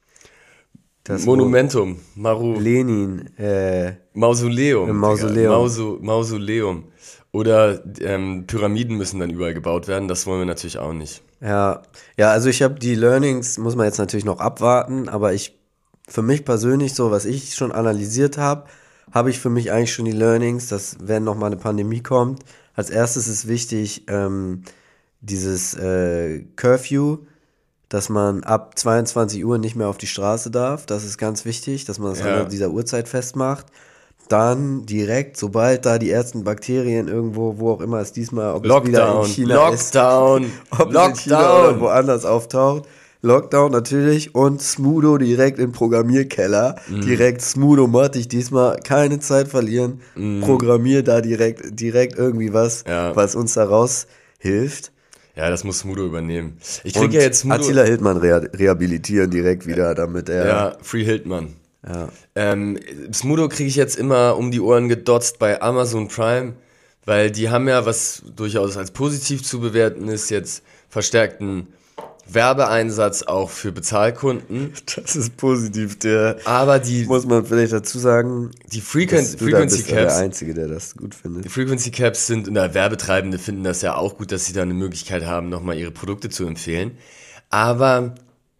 [SPEAKER 2] Das
[SPEAKER 1] Monumentum,
[SPEAKER 2] Lenin,
[SPEAKER 1] Mausoleum.
[SPEAKER 2] Im Mausoleum.
[SPEAKER 1] Mausoleum. Oder Pyramiden müssen dann überall gebaut werden, das wollen wir natürlich auch nicht.
[SPEAKER 2] Ja, also ich habe die Learnings, muss man jetzt natürlich noch abwarten, aber für mich persönlich, so was ich schon analysiert habe ich für mich eigentlich schon die Learnings, dass wenn nochmal eine Pandemie kommt, als erstes ist wichtig, dieses Curfew, dass man ab 22 Uhr nicht mehr auf die Straße darf, das ist ganz wichtig, dass man das an dieser Uhrzeit festmacht. Dann direkt, sobald da die ersten Bakterien irgendwo, wo auch immer es diesmal, ob es wieder in China ist, ob es in China oder woanders auftaucht, Lockdown natürlich und Smudo direkt in Programmierkeller, direkt Smudo-Mod, diesmal keine Zeit verlieren, programmier da direkt irgendwie was uns da raus hilft.
[SPEAKER 1] Ja, das muss Smudo übernehmen. Ich krieg ja jetzt Smudo...
[SPEAKER 2] Attila Hildmann rehabilitieren direkt wieder, damit er...
[SPEAKER 1] Ja, Free Hildmann. Ja. Smudo kriege ich jetzt immer um die Ohren gedotzt bei Amazon Prime, weil die haben ja, was durchaus als positiv zu bewerten ist, jetzt verstärkten Werbeeinsatz auch für Bezahlkunden.
[SPEAKER 2] Das ist positiv,
[SPEAKER 1] aber
[SPEAKER 2] muss man vielleicht dazu sagen,
[SPEAKER 1] die Frequency Caps,
[SPEAKER 2] der Einzige, der das gut findet.
[SPEAKER 1] Die Frequency Caps sind, und Werbetreibende finden das ja auch gut, dass sie da eine Möglichkeit haben, nochmal ihre Produkte zu empfehlen. Aber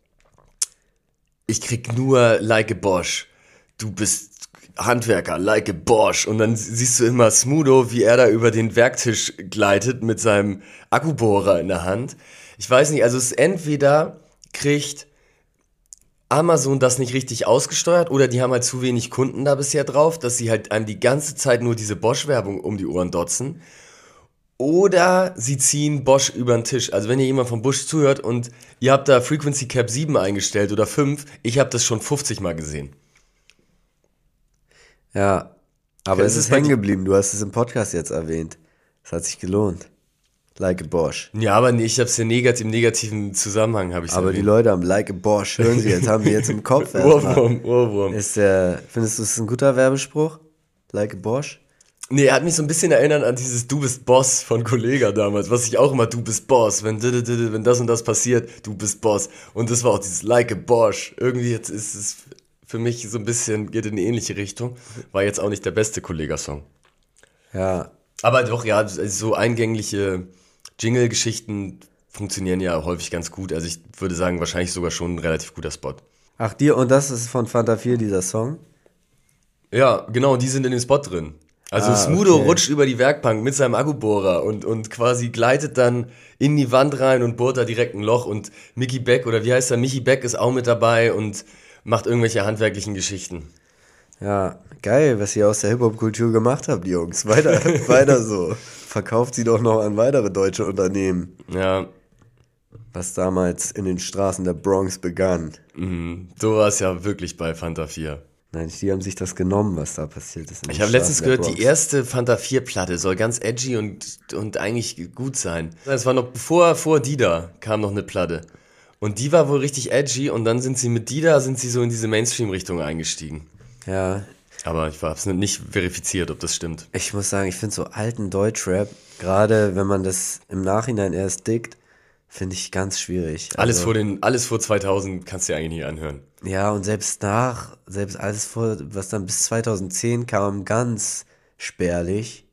[SPEAKER 1] ich krieg nur Like a Bosch. Du bist Handwerker, Like a Bosch. Und dann siehst du immer Smudo, wie er da über den Werktisch gleitet mit seinem Akkubohrer in der Hand. Ich weiß nicht, also es entweder kriegt Amazon das nicht richtig ausgesteuert oder die haben halt zu wenig Kunden da bisher drauf, dass sie halt einem die ganze Zeit nur diese Bosch-Werbung um die Ohren dotzen. Oder sie ziehen Bosch über den Tisch. Also wenn ihr jemand von Bosch zuhört und ihr habt da Frequency Cap 7 eingestellt oder 5, ich habe das schon 50 Mal gesehen.
[SPEAKER 2] Ja, aber es ist hängen geblieben. Du hast es im Podcast jetzt erwähnt. Es hat sich gelohnt. Like a Bosch.
[SPEAKER 1] Ja, aber nee, ich habe es ja im negativen Zusammenhang habe ich es
[SPEAKER 2] aber erwähnt. Die Leute haben Like a Bosch. Hören Sie jetzt, haben die jetzt im Kopf.
[SPEAKER 1] Ohrwurm.
[SPEAKER 2] Findest du es ein guter Werbespruch? Like a Bosch?
[SPEAKER 1] Nee, er hat mich so ein bisschen erinnert an dieses Du bist Boss von Kollega damals, was ich auch immer, du bist Boss, wenn das und das passiert, du bist Boss. Und das war auch dieses Like a Bosch. Irgendwie jetzt ist es für mich so ein bisschen, geht in eine ähnliche Richtung. War jetzt auch nicht der beste Kollega-Song.
[SPEAKER 2] Ja.
[SPEAKER 1] Aber doch, ja, so eingängliche Jingle-Geschichten funktionieren ja häufig ganz gut. Also ich würde sagen, wahrscheinlich sogar schon ein relativ guter Spot.
[SPEAKER 2] Ach, und das ist von Fanta 4, dieser Song?
[SPEAKER 1] Ja, genau, die sind in dem Spot drin. Also Smudo rutscht über die Werkbank mit seinem Akkubohrer und quasi gleitet dann in die Wand rein und bohrt da direkt ein Loch und Michi Beck, oder wie heißt er, Michi Beck ist auch mit dabei und macht irgendwelche handwerklichen Geschichten.
[SPEAKER 2] Ja, geil, was ihr aus der Hip-Hop-Kultur gemacht habt, Jungs. Weiter so. Verkauft sie doch noch an weitere deutsche Unternehmen.
[SPEAKER 1] Ja.
[SPEAKER 2] Was damals in den Straßen der Bronx begann.
[SPEAKER 1] So war es ja wirklich bei Fanta 4.
[SPEAKER 2] Nein, die haben sich das genommen, was da passiert ist.
[SPEAKER 1] Ich habe letztens gehört, die erste Fanta 4-Platte soll ganz edgy und eigentlich gut sein. Es war noch vor Dida kam noch eine Platte. Und die war wohl richtig edgy und dann sind sie so in diese Mainstream-Richtung eingestiegen.
[SPEAKER 2] Ja.
[SPEAKER 1] Aber ich habe es nicht verifiziert, ob das stimmt.
[SPEAKER 2] Ich muss sagen, ich finde so alten Deutschrap, gerade wenn man das im Nachhinein erst dickt, finde ich ganz schwierig.
[SPEAKER 1] Alles vor 2000 kannst du dir eigentlich nicht anhören.
[SPEAKER 2] Ja, und selbst alles vor, was dann bis 2010 kam, ganz spärlich.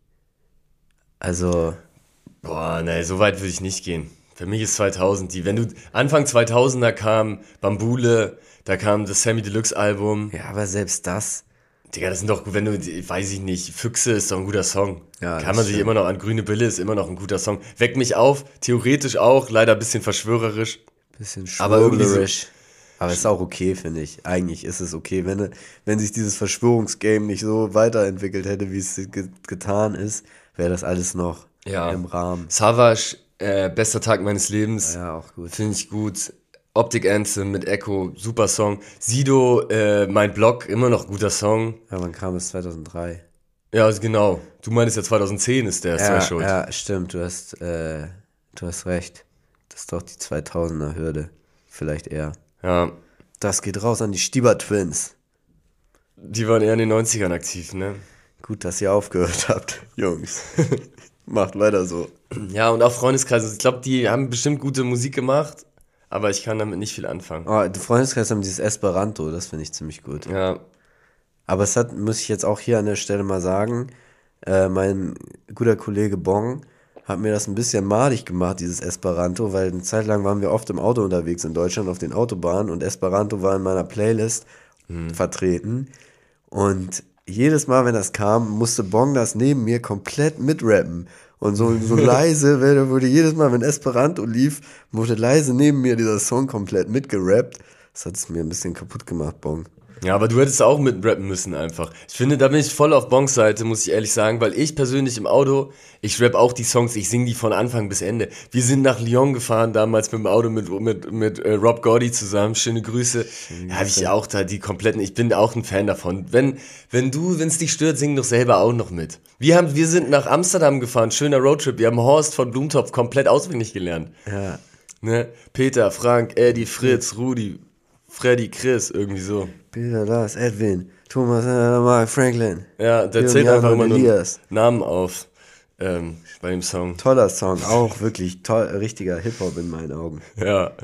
[SPEAKER 2] Also.
[SPEAKER 1] Boah, nee, so weit würde ich nicht gehen. Für mich ist 2000 wenn du Anfang 2000er kam Bambule, da kam das Sammy Deluxe Album.
[SPEAKER 2] Ja, aber selbst das.
[SPEAKER 1] Digga, das sind doch, wenn du, weiß ich nicht, Füchse ist doch ein guter Song.
[SPEAKER 2] Ja,
[SPEAKER 1] kann man sich immer noch an, Grüne Bille ist immer noch ein guter Song. Weck mich auf, theoretisch auch, leider ein bisschen verschwörerisch.
[SPEAKER 2] Bisschen schwurbelerisch. Aber ist auch okay, finde ich. Eigentlich ist es okay, wenn sich dieses Verschwörungsgame nicht so weiterentwickelt hätte, wie es getan ist, wäre das alles noch im Rahmen.
[SPEAKER 1] Savage, bester Tag meines Lebens.
[SPEAKER 2] Ja, auch gut.
[SPEAKER 1] Finde ich gut. Optic Anthem mit Echo, super Song. Sido, mein Blog, immer noch guter Song.
[SPEAKER 2] Ja, wann kam es? 2003.
[SPEAKER 1] Ja, also genau. Du meinst ja 2010 ist der Threshold.
[SPEAKER 2] Ja, stimmt, du hast recht. Das ist doch die 2000er Hürde. Vielleicht eher.
[SPEAKER 1] Ja.
[SPEAKER 2] Das geht raus an die Stieber Twins.
[SPEAKER 1] Die waren eher in den 90ern aktiv, ne?
[SPEAKER 2] Gut, dass ihr aufgehört habt, Jungs. Macht weiter so.
[SPEAKER 1] Ja, und auch Freundeskreise. Ich glaube, die haben bestimmt gute Musik gemacht, aber ich kann damit nicht viel anfangen.
[SPEAKER 2] Oh, die Freundeskreise haben dieses Esperanto, das finde ich ziemlich gut.
[SPEAKER 1] Ja.
[SPEAKER 2] Aber muss ich jetzt auch hier an der Stelle mal sagen, mein guter Kollege Bong hat mir das ein bisschen madig gemacht, dieses Esperanto, weil eine Zeit lang waren wir oft im Auto unterwegs in Deutschland auf den Autobahnen und Esperanto war in meiner Playlist vertreten. Und jedes Mal, wenn das kam, musste Bong das neben mir komplett mitrappen. Und so leise, wurde jedes Mal, wenn Esperanto lief, wurde leise neben mir dieser Song komplett mitgerappt. Das hat es mir ein bisschen kaputt gemacht, Bong.
[SPEAKER 1] Ja, aber du hättest auch mitrappen müssen einfach. Ich finde, da bin ich voll auf Bongs Seite, muss ich ehrlich sagen, weil ich persönlich im Auto, ich rap auch die Songs, ich singe die von Anfang bis Ende. Wir sind nach Lyon gefahren, damals mit dem Auto mit Rob Gordy zusammen, schöne Grüße. Da habe ich auch da die kompletten, ich bin auch ein Fan davon. Wenn es dich stört, sing doch selber auch noch mit. Wir sind nach Amsterdam gefahren, schöner Roadtrip, wir haben Horst von Blumentopf komplett auswendig gelernt.
[SPEAKER 2] Ja.
[SPEAKER 1] Ne? Peter, Frank, Eddie, Fritz, Rudi, Freddy, Chris, irgendwie so.
[SPEAKER 2] Peter, Lars, Edwin, Thomas, Mark, Franklin.
[SPEAKER 1] Ja, der zählt einfach immer nur Namen auf bei dem Song.
[SPEAKER 2] Toller Song, auch wirklich toll, richtiger Hip-Hop in meinen Augen.
[SPEAKER 1] Ja.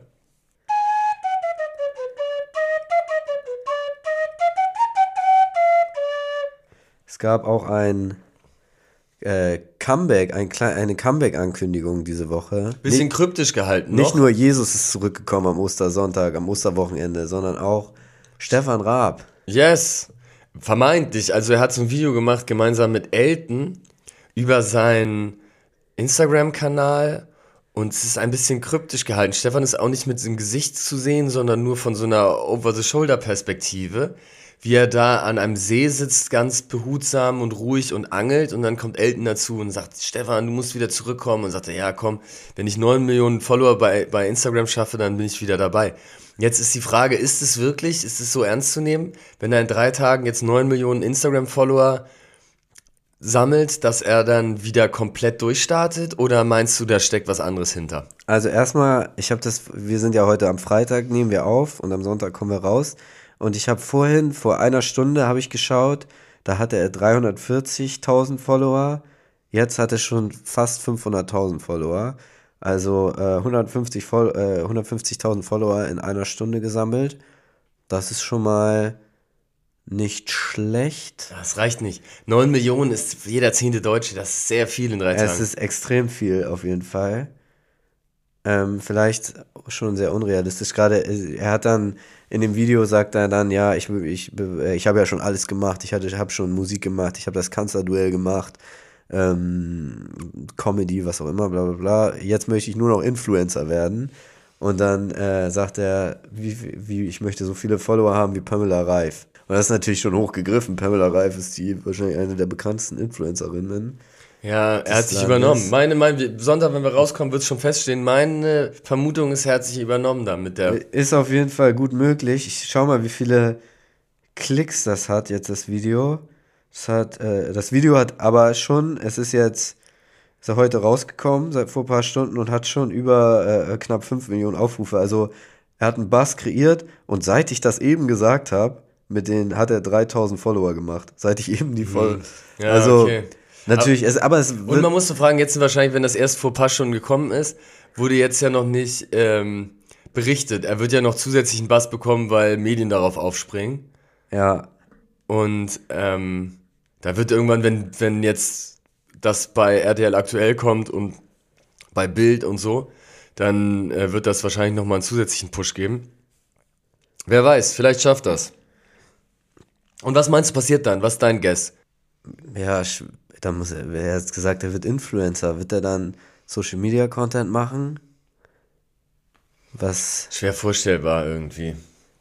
[SPEAKER 2] Es gab auch ein Comeback, eine Comeback-Ankündigung diese Woche.
[SPEAKER 1] Bisschen kryptisch gehalten noch.
[SPEAKER 2] Nicht nur Jesus ist zurückgekommen am Ostersonntag, am Osterwochenende, sondern auch Stefan Raab.
[SPEAKER 1] Yes, vermeintlich. Also er hat so ein Video gemacht, gemeinsam mit Elton, über seinen Instagram-Kanal und es ist ein bisschen kryptisch gehalten. Stefan ist auch nicht mit dem Gesicht zu sehen, sondern nur von so einer Over-the-Shoulder-Perspektive, wie er da an einem See sitzt, ganz behutsam und ruhig und angelt und dann kommt Elton dazu und sagt, Stefan, du musst wieder zurückkommen und sagt er, ja komm, wenn ich 9 Millionen Follower bei Instagram schaffe, dann bin ich wieder dabei. Jetzt ist die Frage, ist es so ernst zu nehmen, wenn er in 3 Tagen jetzt 9 Millionen Instagram-Follower sammelt, dass er dann wieder komplett durchstartet oder meinst du, da steckt was anderes hinter?
[SPEAKER 2] Also erstmal, wir sind ja heute am Freitag, nehmen wir auf und am Sonntag kommen wir raus. Und ich habe vor einer Stunde habe ich geschaut, da hatte er 340.000 Follower, jetzt hat er schon fast 500.000 Follower, also 150.000 Follower in einer Stunde gesammelt. Das ist schon mal nicht schlecht.
[SPEAKER 1] Das reicht nicht. 9 Millionen ist jeder 10. Deutsche, das ist sehr viel in 3 Tagen.
[SPEAKER 2] Es ist extrem viel auf jeden Fall. Vielleicht schon sehr unrealistisch. Gerade er hat dann in dem Video sagt er dann, ja, ich habe ja schon alles gemacht, ich habe schon Musik gemacht, ich habe das Kanzlerduell gemacht, Comedy, was auch immer, bla bla bla. Jetzt möchte ich nur noch Influencer werden. Und dann sagt er, ich möchte so viele Follower haben wie Pamela Reif. Und das ist natürlich schon hochgegriffen. Pamela Reif ist wahrscheinlich eine der bekanntesten Influencerinnen.
[SPEAKER 1] Ja, er hat sich übernommen. Sonntag, wenn wir rauskommen, wird es schon feststehen. Meine Vermutung ist, er hat sich übernommen da mit der...
[SPEAKER 2] Ist auf jeden Fall gut möglich. Ich schau mal, wie viele Klicks das hat jetzt, das Video. Das Video hat aber schon, ist ja heute rausgekommen, vor ein paar Stunden und hat schon über knapp 5 Millionen Aufrufe. Also er hat einen Buzz kreiert und seit ich das eben gesagt habe, hat er 3.000 Follower gemacht. Seit ich eben die Follower...
[SPEAKER 1] Ja, also, okay.
[SPEAKER 2] Natürlich,
[SPEAKER 1] und man muss so fragen, jetzt wahrscheinlich, wenn das erst vor ein paar Stunden gekommen ist, wurde jetzt ja noch nicht berichtet. Er wird ja noch zusätzlichen Buzz bekommen, weil Medien darauf aufspringen.
[SPEAKER 2] Ja.
[SPEAKER 1] Und da wird irgendwann, wenn jetzt das bei RTL aktuell kommt und bei Bild und so, dann wird das wahrscheinlich nochmal einen zusätzlichen Push geben. Wer weiß, vielleicht schafft das. Und was meinst du passiert dann? Was ist dein Guess?
[SPEAKER 2] Ja, er hat gesagt, er wird Influencer. Wird er dann Social Media Content machen? Was?
[SPEAKER 1] Schwer vorstellbar irgendwie.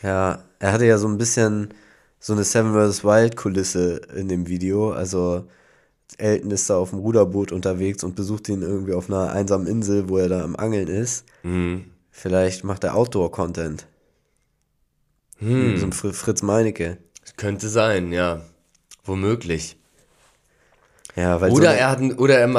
[SPEAKER 2] Ja, er hatte ja so ein bisschen so eine Seven vs. Wild-Kulisse in dem Video. Also Elton ist da auf dem Ruderboot unterwegs und besucht ihn irgendwie auf einer einsamen Insel, wo er da am Angeln ist. Vielleicht macht er Outdoor-Content. So ein Fritz Meinecke.
[SPEAKER 1] Könnte sein, ja. Womöglich.
[SPEAKER 2] Ja, weil
[SPEAKER 1] Oder
[SPEAKER 2] so
[SPEAKER 1] er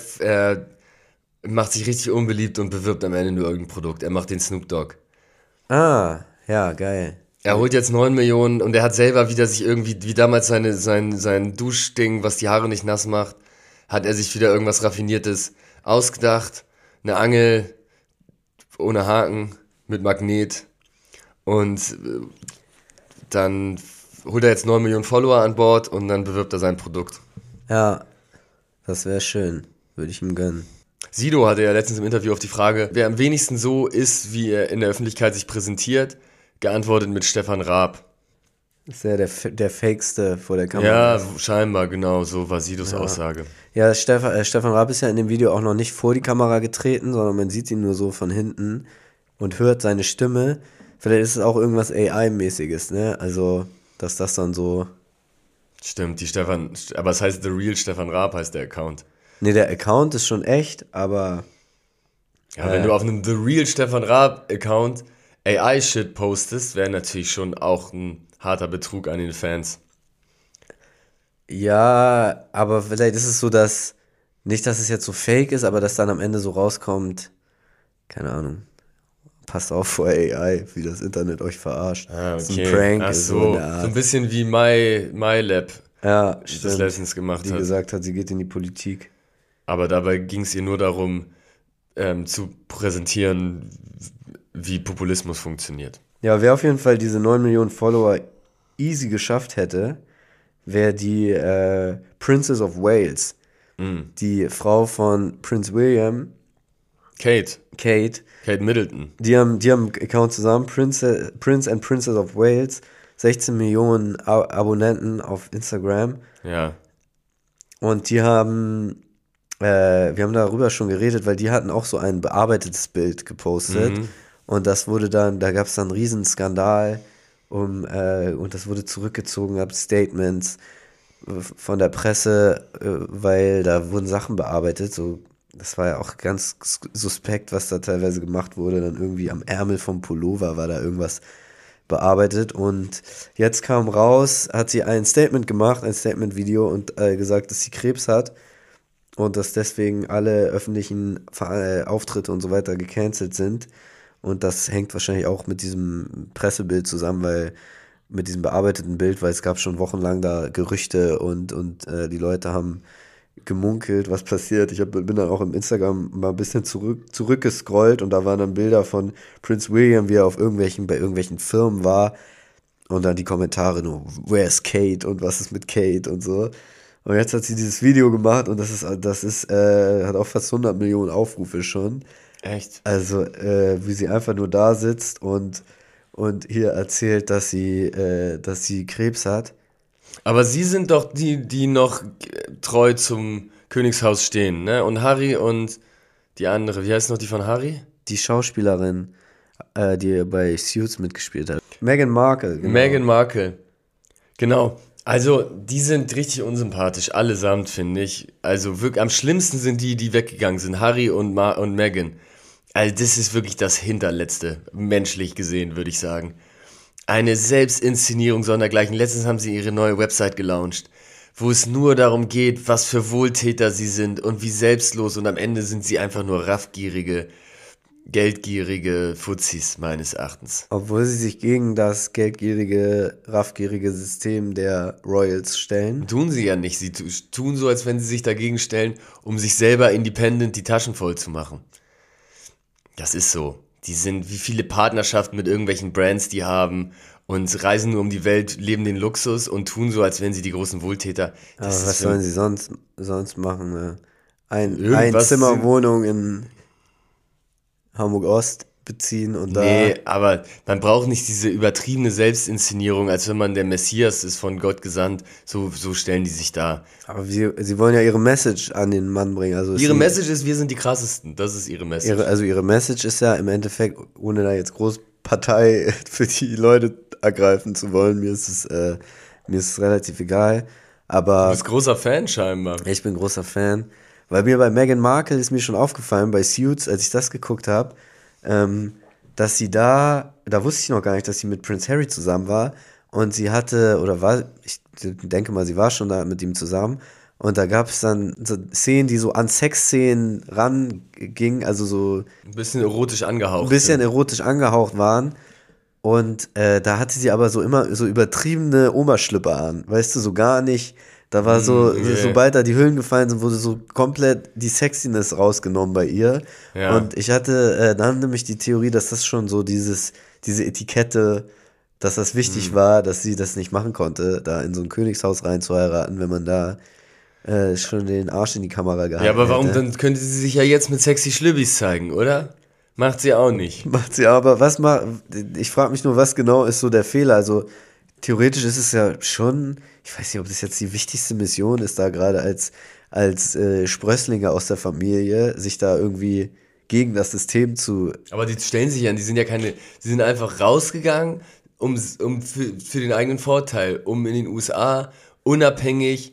[SPEAKER 1] macht sich richtig unbeliebt und bewirbt am Ende nur irgendein Produkt. Er macht den Snoop Dogg.
[SPEAKER 2] ja, geil.
[SPEAKER 1] Er holt jetzt 9 Millionen und er hat selber wieder sich irgendwie, wie damals sein Duschding, was die Haare nicht nass macht, hat er sich wieder irgendwas Raffiniertes ausgedacht. Eine Angel ohne Haken mit Magnet. Und dann holt er jetzt 9 Millionen Follower an Bord und dann bewirbt er sein Produkt.
[SPEAKER 2] Ja, das wäre schön. Würde ich ihm gönnen.
[SPEAKER 1] Sido hatte ja letztens im Interview auf die Frage, wer am wenigsten so ist, wie er in der Öffentlichkeit sich präsentiert, geantwortet mit Stefan Raab.
[SPEAKER 2] Ist ja der Fakeste vor der Kamera.
[SPEAKER 1] Ja, scheinbar, genau, so war Sidos Aussage.
[SPEAKER 2] Ja, Stefan Raab ist ja in dem Video auch noch nicht vor die Kamera getreten, sondern man sieht ihn nur so von hinten und hört seine Stimme. Vielleicht ist es auch irgendwas AI-mäßiges, ne? Also, dass das dann so...
[SPEAKER 1] Stimmt, aber es heißt The Real Stefan Raab heißt der Account.
[SPEAKER 2] Ne, der Account ist schon echt, aber...
[SPEAKER 1] Ja, wenn du auf einem The Real Stefan Raab Account AI-Shit postest, wäre natürlich schon auch ein harter Betrug an den Fans.
[SPEAKER 2] Ja, aber vielleicht ist es so, dass... Nicht, dass es jetzt so fake ist, aber dass dann am Ende so rauskommt... Keine Ahnung. Passt auf vor AI, wie das Internet euch verarscht. Das ist ein Prank.
[SPEAKER 1] Ach
[SPEAKER 2] ist
[SPEAKER 1] so,
[SPEAKER 2] in der Art.
[SPEAKER 1] so ein bisschen wie MyLab
[SPEAKER 2] Ja,
[SPEAKER 1] das letztens gemacht
[SPEAKER 2] die
[SPEAKER 1] hat.
[SPEAKER 2] gesagt hat, sie geht in die Politik.
[SPEAKER 1] Aber dabei ging es ihr nur darum, zu präsentieren, wie Populismus funktioniert.
[SPEAKER 2] Ja, wer auf jeden Fall diese 9 Millionen Follower easy geschafft hätte, wäre die Princess of Wales. Die Frau von Prince William.
[SPEAKER 1] Kate
[SPEAKER 2] Kate.
[SPEAKER 1] Middleton.
[SPEAKER 2] Die haben einen Account zusammen, Prince and Princess of Wales. 16 Millionen Abonnenten auf Instagram.
[SPEAKER 1] Ja.
[SPEAKER 2] Und die haben, wir haben darüber schon geredet, weil die hatten auch so ein bearbeitetes Bild gepostet. Und das wurde dann, da gab es dann einen riesen Skandal und das wurde zurückgezogen, gab Statements von der Presse, weil da wurden Sachen bearbeitet, so, das war ja auch ganz suspekt, was da teilweise gemacht wurde, dann irgendwie am Ärmel vom Pullover war da irgendwas bearbeitet und jetzt kam raus, hat sie ein Statement gemacht, ein Statement-Video und gesagt, dass sie Krebs hat und dass deswegen alle öffentlichen Auftritte und so weiter gecancelt sind und das hängt wahrscheinlich auch mit diesem Pressebild zusammen, weil mit diesem bearbeiteten Bild, weil es gab schon wochenlang da Gerüchte und die Leute haben gemunkelt, was passiert. Ich bin dann auch im Instagram mal ein bisschen zurückgescrollt und da waren dann Bilder von Prince William, wie er bei irgendwelchen Firmen war und dann die Kommentare nur, where's Kate und was ist mit Kate und so. Und jetzt hat sie dieses Video gemacht und das ist hat auch fast 100 Millionen Aufrufe schon.
[SPEAKER 1] Echt?
[SPEAKER 2] Also, wie sie einfach nur da sitzt und hier erzählt, dass sie Krebs hat.
[SPEAKER 1] Aber sie sind doch die noch treu zum Königshaus stehen, ne? Und Harry und die andere, wie heißt noch die von Harry?
[SPEAKER 2] Die Schauspielerin, die bei Suits mitgespielt hat. Meghan Markle. Genau.
[SPEAKER 1] Meghan Markle. Genau. Also, die sind richtig unsympathisch, allesamt, finde ich. Also, wirklich, am schlimmsten sind die weggegangen sind, Harry und Meghan. Also, das ist wirklich das Hinterletzte, menschlich gesehen, würde ich sagen. Eine Selbstinszenierung sondergleichen. Letztens haben sie ihre neue Website gelauncht, wo es nur darum geht, was für Wohltäter sie sind und wie selbstlos und am Ende sind sie einfach nur raffgierige, geldgierige Fuzis, meines Erachtens.
[SPEAKER 2] Obwohl sie sich gegen das geldgierige, raffgierige System der Royals stellen.
[SPEAKER 1] Tun sie ja nicht. Sie tun so, als wenn sie sich dagegen stellen, um sich selber independent die Taschen voll zu machen. Das ist so. Die sind, wie viele Partnerschaften mit irgendwelchen Brands die haben und reisen nur um die Welt, leben den Luxus und tun so, als wären sie die großen Wohltäter.
[SPEAKER 2] Aber was sollen sie sonst machen? Ne? Ein
[SPEAKER 1] Irgendwas
[SPEAKER 2] Zimmerwohnung in Hamburg-Ost beziehen und da...
[SPEAKER 1] Nee, aber man braucht nicht diese übertriebene Selbstinszenierung, als wenn man der Messias ist, von Gott gesandt. So stellen die sich da.
[SPEAKER 2] Aber sie wollen ja ihre Message an den Mann bringen. Also
[SPEAKER 1] Ihre Message ist, wir sind die krassesten. Das ist ihre Message.
[SPEAKER 2] Ihre Message ist ja im Endeffekt, ohne da jetzt groß Partei für die Leute ergreifen zu wollen. Mir ist es relativ egal. Aber
[SPEAKER 1] Du bist großer Fan scheinbar.
[SPEAKER 2] ich bin großer Fan. Weil mir bei Meghan Markle ist mir schon aufgefallen, bei Suits, als ich das geguckt habe, dass sie da wusste ich noch gar nicht, dass sie mit Prince Harry zusammen war. Und sie hatte, ich denke mal, sie war schon da mit ihm zusammen. Und da gab es dann so Szenen, die so an Sexszenen rangingen, also so
[SPEAKER 1] Ein bisschen erotisch angehaucht.
[SPEAKER 2] ein bisschen erotisch angehaucht waren. Und da hatte sie aber so immer so übertriebene Oberschlüpper an, weißt du, so gar nicht. Da war sobald da die Hüllen gefallen sind, wurde so komplett die Sexiness rausgenommen bei ihr.
[SPEAKER 1] Ja.
[SPEAKER 2] Und ich hatte dann nämlich die Theorie, dass das schon so diese Etikette, dass das wichtig war, dass sie das nicht machen konnte, da in so ein Königshaus rein zu heiraten, wenn man da schon den Arsch in die Kamera gehalten
[SPEAKER 1] Ja, aber warum?
[SPEAKER 2] hätte.
[SPEAKER 1] Dann könnte sie sich ja jetzt mit sexy Schlübbis zeigen, oder? Macht sie auch nicht.
[SPEAKER 2] Macht sie aber, ich frage mich nur, was genau ist so der Fehler? Also theoretisch ist es ja schon, ich weiß nicht, ob das jetzt die wichtigste Mission ist, da gerade als Sprösslinge aus der Familie, sich da irgendwie gegen das System zu...
[SPEAKER 1] Aber die stellen sich an, die sind einfach rausgegangen, um für den eigenen Vorteil, um in den USA unabhängig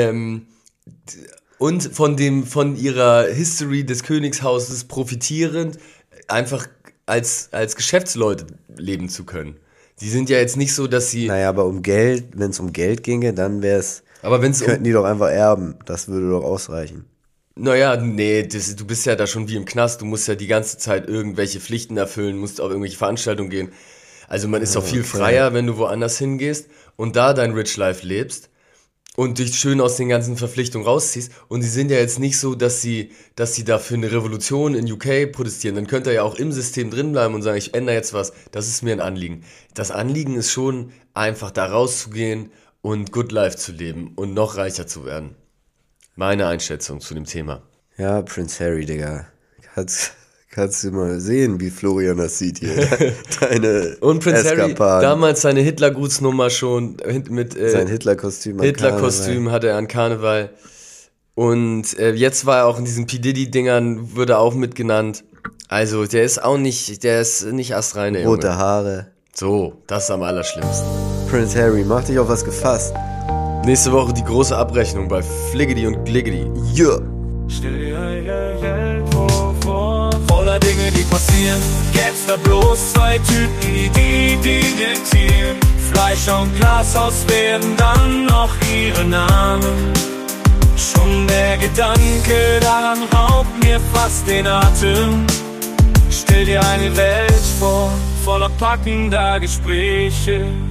[SPEAKER 1] und von ihrer History des Königshauses profitierend, einfach als Geschäftsleute leben zu können. Die sind ja jetzt nicht so, dass sie...
[SPEAKER 2] Naja, aber wenn es um Geld ginge, dann
[SPEAKER 1] Aber wenn's
[SPEAKER 2] könnten die doch einfach erben. Das würde doch ausreichen.
[SPEAKER 1] Naja, nee, du bist ja da schon wie im Knast, du musst ja die ganze Zeit irgendwelche Pflichten erfüllen, musst auf irgendwelche Veranstaltungen gehen. Also man ist auch viel freier, wenn du woanders hingehst und da dein Rich Life lebst und dich schön aus den ganzen Verpflichtungen rausziehst. Und die sind ja jetzt nicht so, dass sie da für eine Revolution in UK protestieren. Dann könnt ihr ja auch im System drin bleiben und sagen, ich ändere jetzt was. Das ist mir ein Anliegen. Das Anliegen ist schon, einfach da rauszugehen und Good Life zu leben und noch reicher zu werden. Meine Einschätzung zu dem Thema.
[SPEAKER 2] Ja, Prince Harry, Digga. Kannst du mal sehen, wie Florian das sieht hier. Deine
[SPEAKER 1] Und Prince Harry,
[SPEAKER 2] Eskapaden.
[SPEAKER 1] damals seine Hitlergrußnummer schon mit
[SPEAKER 2] Sein Hitlerkostüm.
[SPEAKER 1] Hitlerkostüm hatte er an Karneval. Und jetzt war er auch in diesen P. Diddy-Dingern, wurde auch mitgenannt. Also der ist nicht astrein, der Junge.
[SPEAKER 2] Rote Haare.
[SPEAKER 1] So, das ist am allerschlimmsten.
[SPEAKER 2] Prince Harry, mach dich auf was gefasst.
[SPEAKER 1] Nächste Woche die große Abrechnung bei Fliggedy und Gliggedy.
[SPEAKER 2] Yeah.
[SPEAKER 5] Stell dir eine Welt vor, voller Dinge, die passieren. Gäb's da bloß zwei Typen, die diktieren. Fleisch und Glashaus werden dann noch ihre Namen. Schon der Gedanke daran raubt mir fast den Atem. Stell dir eine Welt vor, voller packender Gespräche.